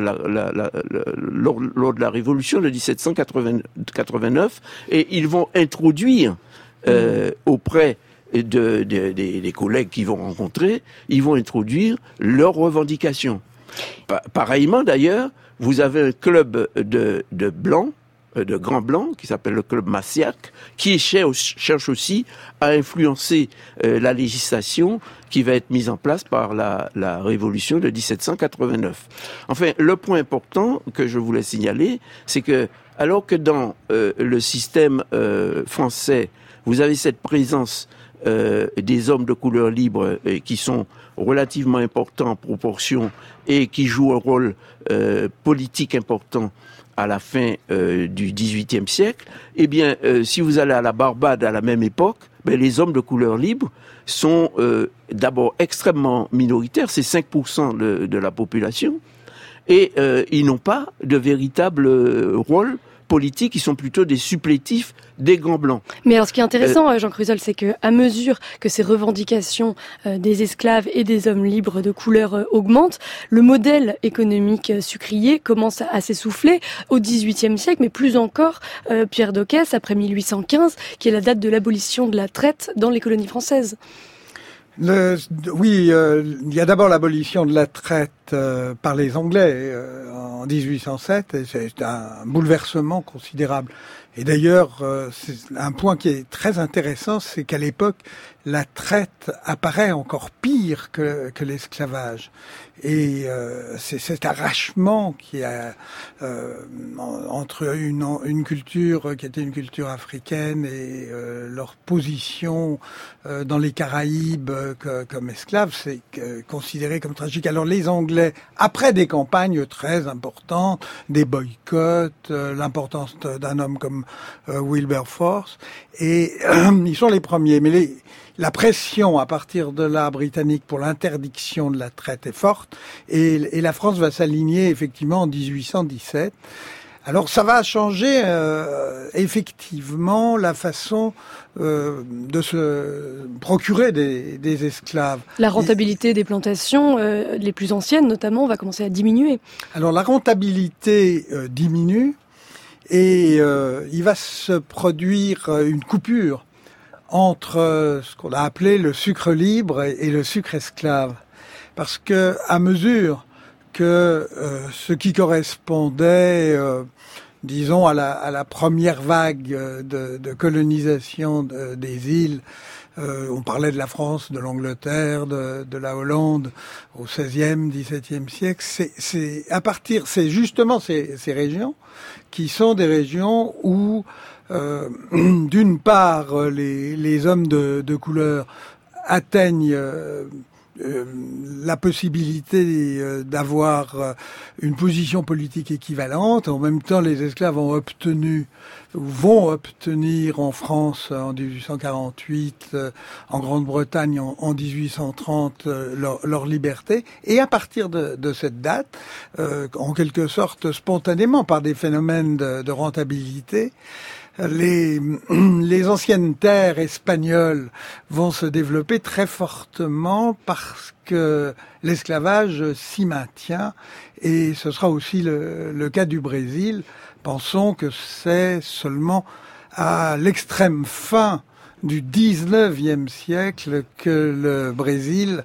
lors de la Révolution de 1789, et ils vont introduire auprès des collègues qu'ils vont rencontrer, ils vont introduire leurs revendications. Pareillement d'ailleurs, vous avez un club de blancs, de grands blancs, qui s'appelle le club Massiac, qui cherche aussi à influencer la législation qui va être mise en place par la Révolution de 1789. Enfin, le point important que je voulais signaler, c'est que alors que dans le système français, vous avez cette présence des hommes de couleur libre qui sont relativement importants en proportion et qui jouent un rôle politique important à la fin du XVIIIe siècle, eh bien, si vous allez à la Barbade à la même époque, les hommes de couleur libre sont d'abord extrêmement minoritaires, c'est 5% de la population, et ils n'ont pas de véritable rôle politique, ils sont plutôt des supplétifs des Grands Blancs. Mais alors ce qui est intéressant, Jean Crusoll, c'est que à mesure que ces revendications des esclaves et des hommes libres de couleur augmentent, le modèle économique sucrier commence à s'essouffler au XVIIIe siècle, mais plus encore Pierre Dockès, après 1815, qui est la date de l'abolition de la traite dans les colonies françaises. Il y a d'abord l'abolition de la traite par les Anglais en 1807, et c'est un bouleversement considérable. Et d'ailleurs, c'est un point qui est très intéressant, c'est qu'à l'époque, la traite apparaît encore pire que l'esclavage. Et c'est cet arrachement qui a entre une culture qui était une culture africaine et leur position dans les Caraïbes comme esclaves, c'est considéré comme tragique. Alors les Anglais, après des campagnes très importantes, des boycotts, l'importance d'un homme comme Wilberforce, et ils sont les premiers. Mais la pression à partir de là britannique pour l'interdiction de la traite est forte, et la France va s'aligner effectivement en 1817. Alors ça va changer effectivement la façon de se procurer des esclaves. La rentabilité des plantations, les plus anciennes notamment, va commencer à diminuer. Alors la rentabilité diminue, et il va se produire une coupure entre ce qu'on a appelé le sucre libre et le sucre esclave. Parce que à mesure que ce qui correspondait, disons, à la première vague de colonisation des îles, on parlait de la France, de l'Angleterre, de la Hollande au XVIe, XVIIe siècle, c'est justement ces régions qui sont des régions où, d'une part, les hommes de couleur atteignent la possibilité d'avoir une position politique équivalente. En même temps, les esclaves vont obtenir en France en 1848, en Grande-Bretagne en 1830 leur liberté. Et à partir de cette date, en quelque sorte spontanément par des phénomènes de rentabilité, les anciennes terres espagnoles vont se développer très fortement parce que l'esclavage s'y maintient, et ce sera aussi le cas du Brésil. Pensons que c'est seulement à l'extrême fin du 19e siècle que le Brésil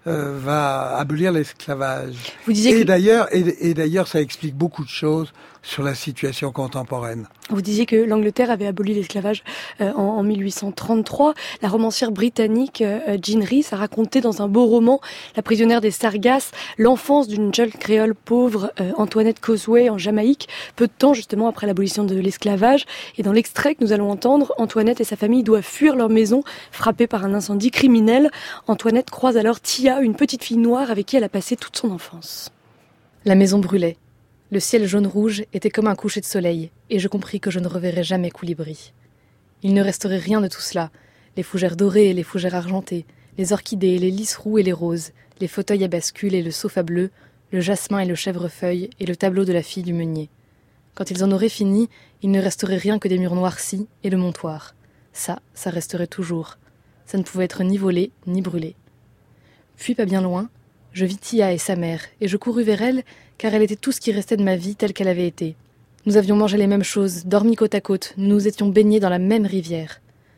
va abolir l'esclavage. Vous disiez et d'ailleurs, ça explique beaucoup de choses sur la situation contemporaine. Vous disiez que l'Angleterre avait aboli l'esclavage en 1833. La romancière britannique Jean Rhys a raconté dans un beau roman, La prisonnière des Sargasses, l'enfance d'une jeune créole pauvre, Antoinette Causeway, en Jamaïque, peu de temps justement après l'abolition de l'esclavage. Et dans l'extrait que nous allons entendre, Antoinette et sa famille doivent fuir leur maison, frappée par un incendie criminel. Antoinette croise alors Tia, une petite fille noire avec qui elle a passé toute son enfance. La maison brûlait. Le ciel jaune-rouge était comme un coucher de soleil, et je compris que je ne reverrais jamais Colibri. Il ne resterait rien de tout cela, les fougères dorées et les fougères argentées, les orchidées, les lys roux et les roses, les fauteuils à bascule et le sofa bleu, le jasmin et le chèvrefeuille et le tableau de la fille du meunier. Quand ils en auraient fini, il ne resterait rien que des murs noircis et le montoir. Ça resterait toujours. Ça ne pouvait être ni volé, ni brûlé. Puis, pas bien loin, je vis Tia et sa mère, et je courus vers elle, car elle était tout ce qui restait de ma vie telle qu'elle avait été. Nous avions mangé les mêmes choses, dormi côte à côte, nous étions baignés dans la même rivière.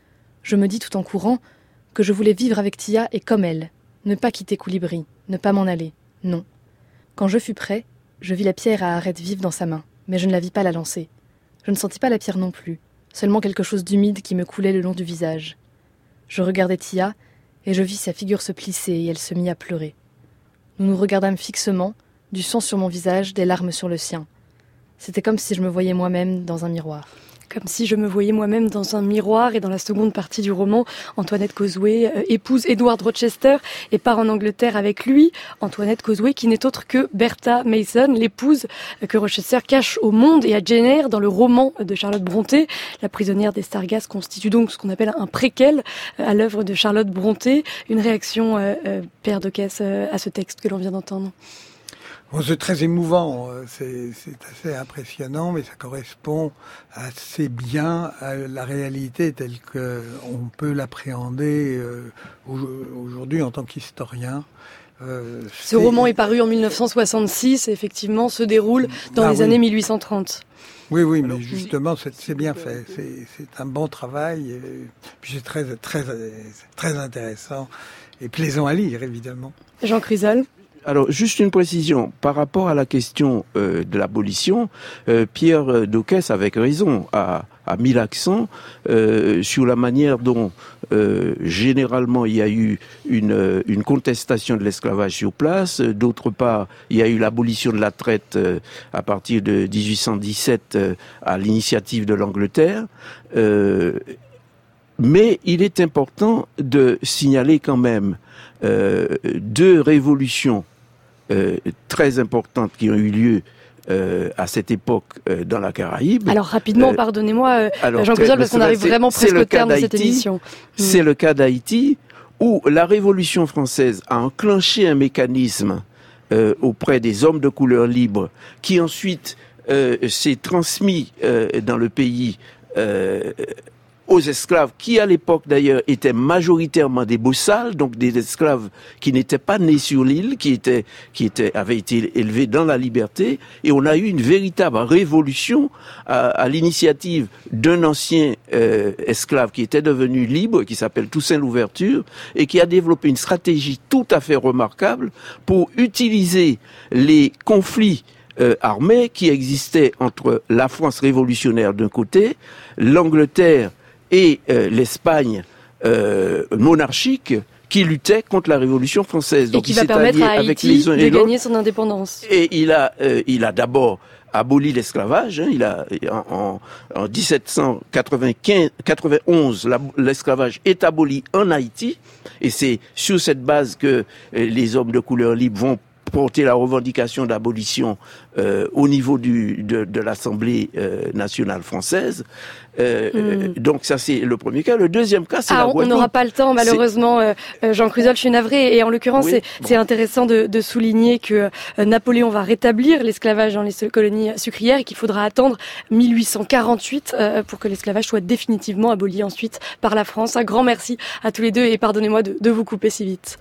Je me dis tout en courant que je voulais vivre avec Tia et comme elle, ne pas quitter Colibri, ne pas m'en aller, non. Quand je fus prêt, je vis la pierre à arête vive dans sa main, mais je ne la vis pas la lancer. Je ne sentis pas la pierre non plus, seulement quelque chose d'humide qui me coulait le long du visage. Je regardai Tia, et je vis sa figure se plisser et elle se mit à pleurer. Nous nous regardâmes fixement, du sang sur mon visage, des larmes sur le sien. C'était comme si je me voyais moi-même dans un miroir. Comme si je me voyais moi-même dans un miroir. Et dans la seconde partie du roman, Antoinette Causeway épouse Edward Rochester et part en Angleterre avec lui. Antoinette Causeway qui n'est autre que Bertha Mason, l'épouse que Rochester cache au monde et à Jane Eyre dans le roman de Charlotte Brontë. La prisonnière des Sargasses constitue donc ce qu'on appelle un préquel à l'œuvre de Charlotte Brontë. Une réaction, Pierre Dockès, à ce texte que l'on vient d'entendre? Bon, c'est très émouvant, c'est assez impressionnant, mais ça correspond assez bien à la réalité telle qu'on peut l'appréhender aujourd'hui en tant qu'historien. Ce roman est paru en 1966 et effectivement se déroule dans les années 1830. Oui, mais justement, c'est bien fait. C'est un bon travail, et puis c'est très intéressant et plaisant à lire, évidemment. Jean Chrysal. Alors, juste une précision. Par rapport à la question de l'abolition, Pierre Dockès, avec raison, a mis l'accent sur la manière dont, généralement, il y a eu une contestation de l'esclavage sur place. D'autre part, il y a eu l'abolition de la traite à partir de 1817 à l'initiative de l'Angleterre. Mais il est important de signaler quand même deux révolutions très importantes qui ont eu lieu à cette époque dans la Caraïbe. Alors rapidement, pardonnez-moi, Jean Chrysal, parce qu'on arrive vraiment presque au terme de cette émission. C'est le cas d'Haïti, où la Révolution française a enclenché un mécanisme auprès des hommes de couleur libre, qui ensuite s'est transmis dans le pays aux esclaves, qui à l'époque d'ailleurs étaient majoritairement des bossals, donc des esclaves qui n'étaient pas nés sur l'île, qui avaient été élevés dans la liberté, et on a eu une véritable révolution à l'initiative d'un ancien esclave qui était devenu libre, qui s'appelle Toussaint Louverture, et qui a développé une stratégie tout à fait remarquable pour utiliser les conflits armés qui existaient entre la France révolutionnaire d'un côté, l'Angleterre et l'Espagne monarchique qui luttait contre la Révolution française. Donc, et qui va permettre à Haïti de gagner son indépendance. Et il a d'abord aboli l'esclavage. En 1791, l'esclavage est aboli en Haïti, et c'est sur cette base que les hommes de couleur libre vont porter la revendication d'abolition au niveau de l'Assemblée nationale française. Donc ça, c'est le premier cas. Le deuxième cas, c'est la Guadeloupe. On n'aura pas le temps, malheureusement, Jean Cruseul, je suis navré. Et en l'occurrence, c'est intéressant de souligner que Napoléon va rétablir l'esclavage dans les colonies sucrières et qu'il faudra attendre 1848 pour que l'esclavage soit définitivement aboli ensuite par la France. Un grand merci à tous les deux et pardonnez-moi de vous couper si vite.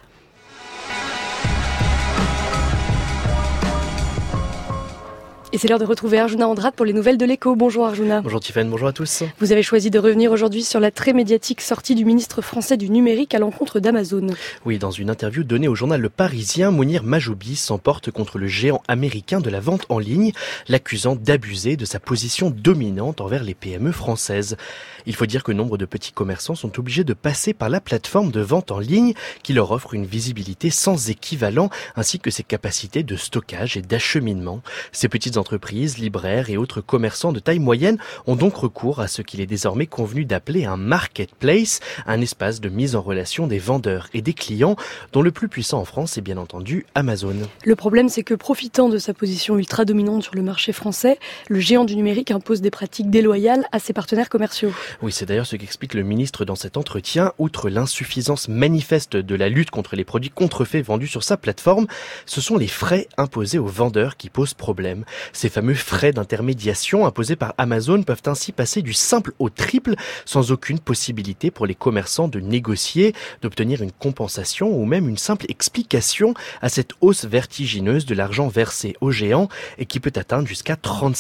Et c'est l'heure de retrouver Arjuna Andrade pour les nouvelles de l'Écho. Bonjour Arjuna. Bonjour Tiffaine, bonjour à tous. Vous avez choisi de revenir aujourd'hui sur la très médiatique sortie du ministre français du numérique à l'encontre d'Amazon. Oui, dans une interview donnée au journal Le Parisien, Mounir Majoubi s'emporte contre le géant américain de la vente en ligne, l'accusant d'abuser de sa position dominante envers les PME françaises. Il faut dire que nombre de petits commerçants sont obligés de passer par la plateforme de vente en ligne qui leur offre une visibilité sans équivalent ainsi que ses capacités de stockage et d'acheminement. Ces petites entreprises, libraires et autres commerçants de taille moyenne ont donc recours à ce qu'il est désormais convenu d'appeler un marketplace, un espace de mise en relation des vendeurs et des clients, dont le plus puissant en France est bien entendu Amazon. Le problème, c'est que profitant de sa position ultra dominante sur le marché français, le géant du numérique impose des pratiques déloyales à ses partenaires commerciaux. Oui, c'est d'ailleurs ce qu'explique le ministre dans cet entretien. Outre l'insuffisance manifeste de la lutte contre les produits contrefaits vendus sur sa plateforme, ce sont les frais imposés aux vendeurs qui posent problème. Ces fameux frais d'intermédiation imposés par Amazon peuvent ainsi passer du simple au triple sans aucune possibilité pour les commerçants de négocier, d'obtenir une compensation ou même une simple explication à cette hausse vertigineuse de l'argent versé aux géants et qui peut atteindre jusqu'à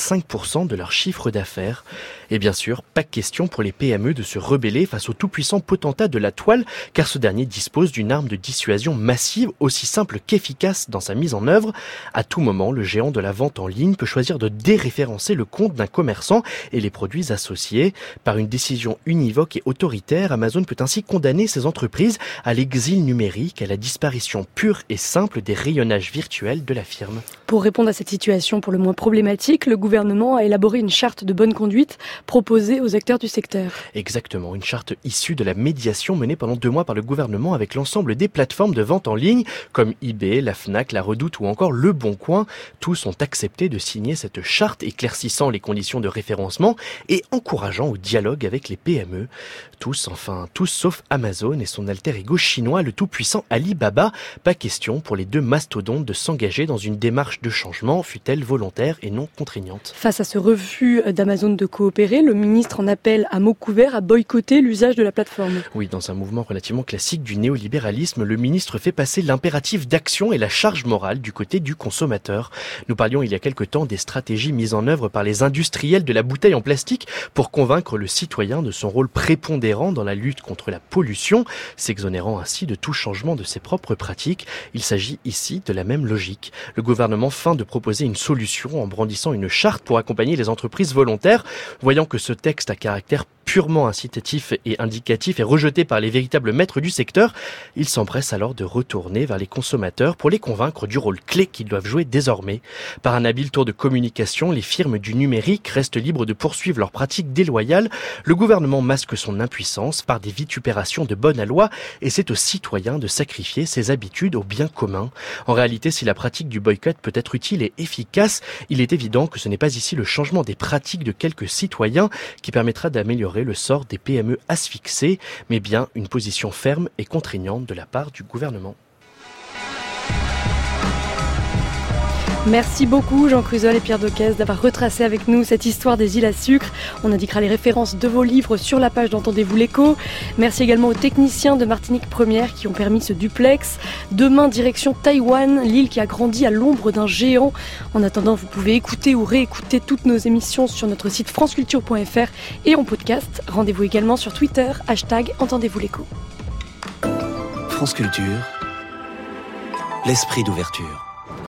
35% de leur chiffre d'affaires. Et bien sûr, pas question pour les PME de se rebeller face au tout-puissant potentat de la toile, car ce dernier dispose d'une arme de dissuasion massive aussi simple qu'efficace dans sa mise en œuvre. À tout moment, le géant de la vente en ligne peut choisir de déréférencer le compte d'un commerçant et les produits associés. Par une décision univoque et autoritaire, Amazon peut ainsi condamner ses entreprises à l'exil numérique, à la disparition pure et simple des rayonnages virtuels de la firme. Pour répondre à cette situation pour le moins problématique, le gouvernement a élaboré une charte de bonne conduite proposée aux acteurs du secteur. Exactement, une charte issue de la médiation menée pendant 2 mois par le gouvernement avec l'ensemble des plateformes de vente en ligne comme eBay, la Fnac, la Redoute ou encore Le Bon Coin. Tous ont accepté de signer cette charte éclaircissant les conditions de référencement et encourageant au dialogue avec les PME. Tous sauf Amazon et son alter ego chinois, le tout-puissant Alibaba. Pas question pour les 2 mastodontes de s'engager dans une démarche de changement, fût-elle volontaire et non contraignante. Face à ce refus d'Amazon de coopérer, le ministre en appelle à mots couverts à boycotter l'usage de la plateforme. Oui, dans un mouvement relativement classique du néolibéralisme, le ministre fait passer l'impératif d'action et la charge morale du côté du consommateur. Nous parlions il y a quelque temps des stratégies mises en œuvre par les industriels de la bouteille en plastique pour convaincre le citoyen de son rôle prépondérant dans la lutte contre la pollution, s'exonérant ainsi de tout changement de ses propres pratiques. Il s'agit ici de la même logique. Le gouvernement feint de proposer une solution en brandissant une charte pour accompagner les entreprises volontaires, voyant que ce texte à caractère purement incitatif et indicatif et rejeté par les véritables maîtres du secteur, il s'empresse alors de retourner vers les consommateurs pour les convaincre du rôle clé qu'ils doivent jouer désormais. Par un habile tour de communication, les firmes du numérique restent libres de poursuivre leurs pratiques déloyales. Le gouvernement masque son impuissance par des vitupérations de bonne loi et c'est aux citoyens de sacrifier ses habitudes au bien commun. En réalité, si la pratique du boycott peut être utile et efficace, il est évident que ce n'est pas ici le changement des pratiques de quelques citoyens qui permettra d'améliorer le sort des PME asphyxées, mais bien une position ferme et contraignante de la part du gouvernement. Merci beaucoup Jean Cruseul et Pierre Doquez d'avoir retracé avec nous cette histoire des îles à sucre. On indiquera les références de vos livres sur la page d'Entendez-vous l'écho. Merci également aux techniciens de Martinique Première qui ont permis ce duplex. Demain, direction Taïwan, l'île qui a grandi à l'ombre d'un géant. En attendant, vous pouvez écouter ou réécouter toutes nos émissions sur notre site franceculture.fr et en podcast. Rendez-vous également sur Twitter, #Entendez-vous l'écho. France Culture, l'esprit d'ouverture.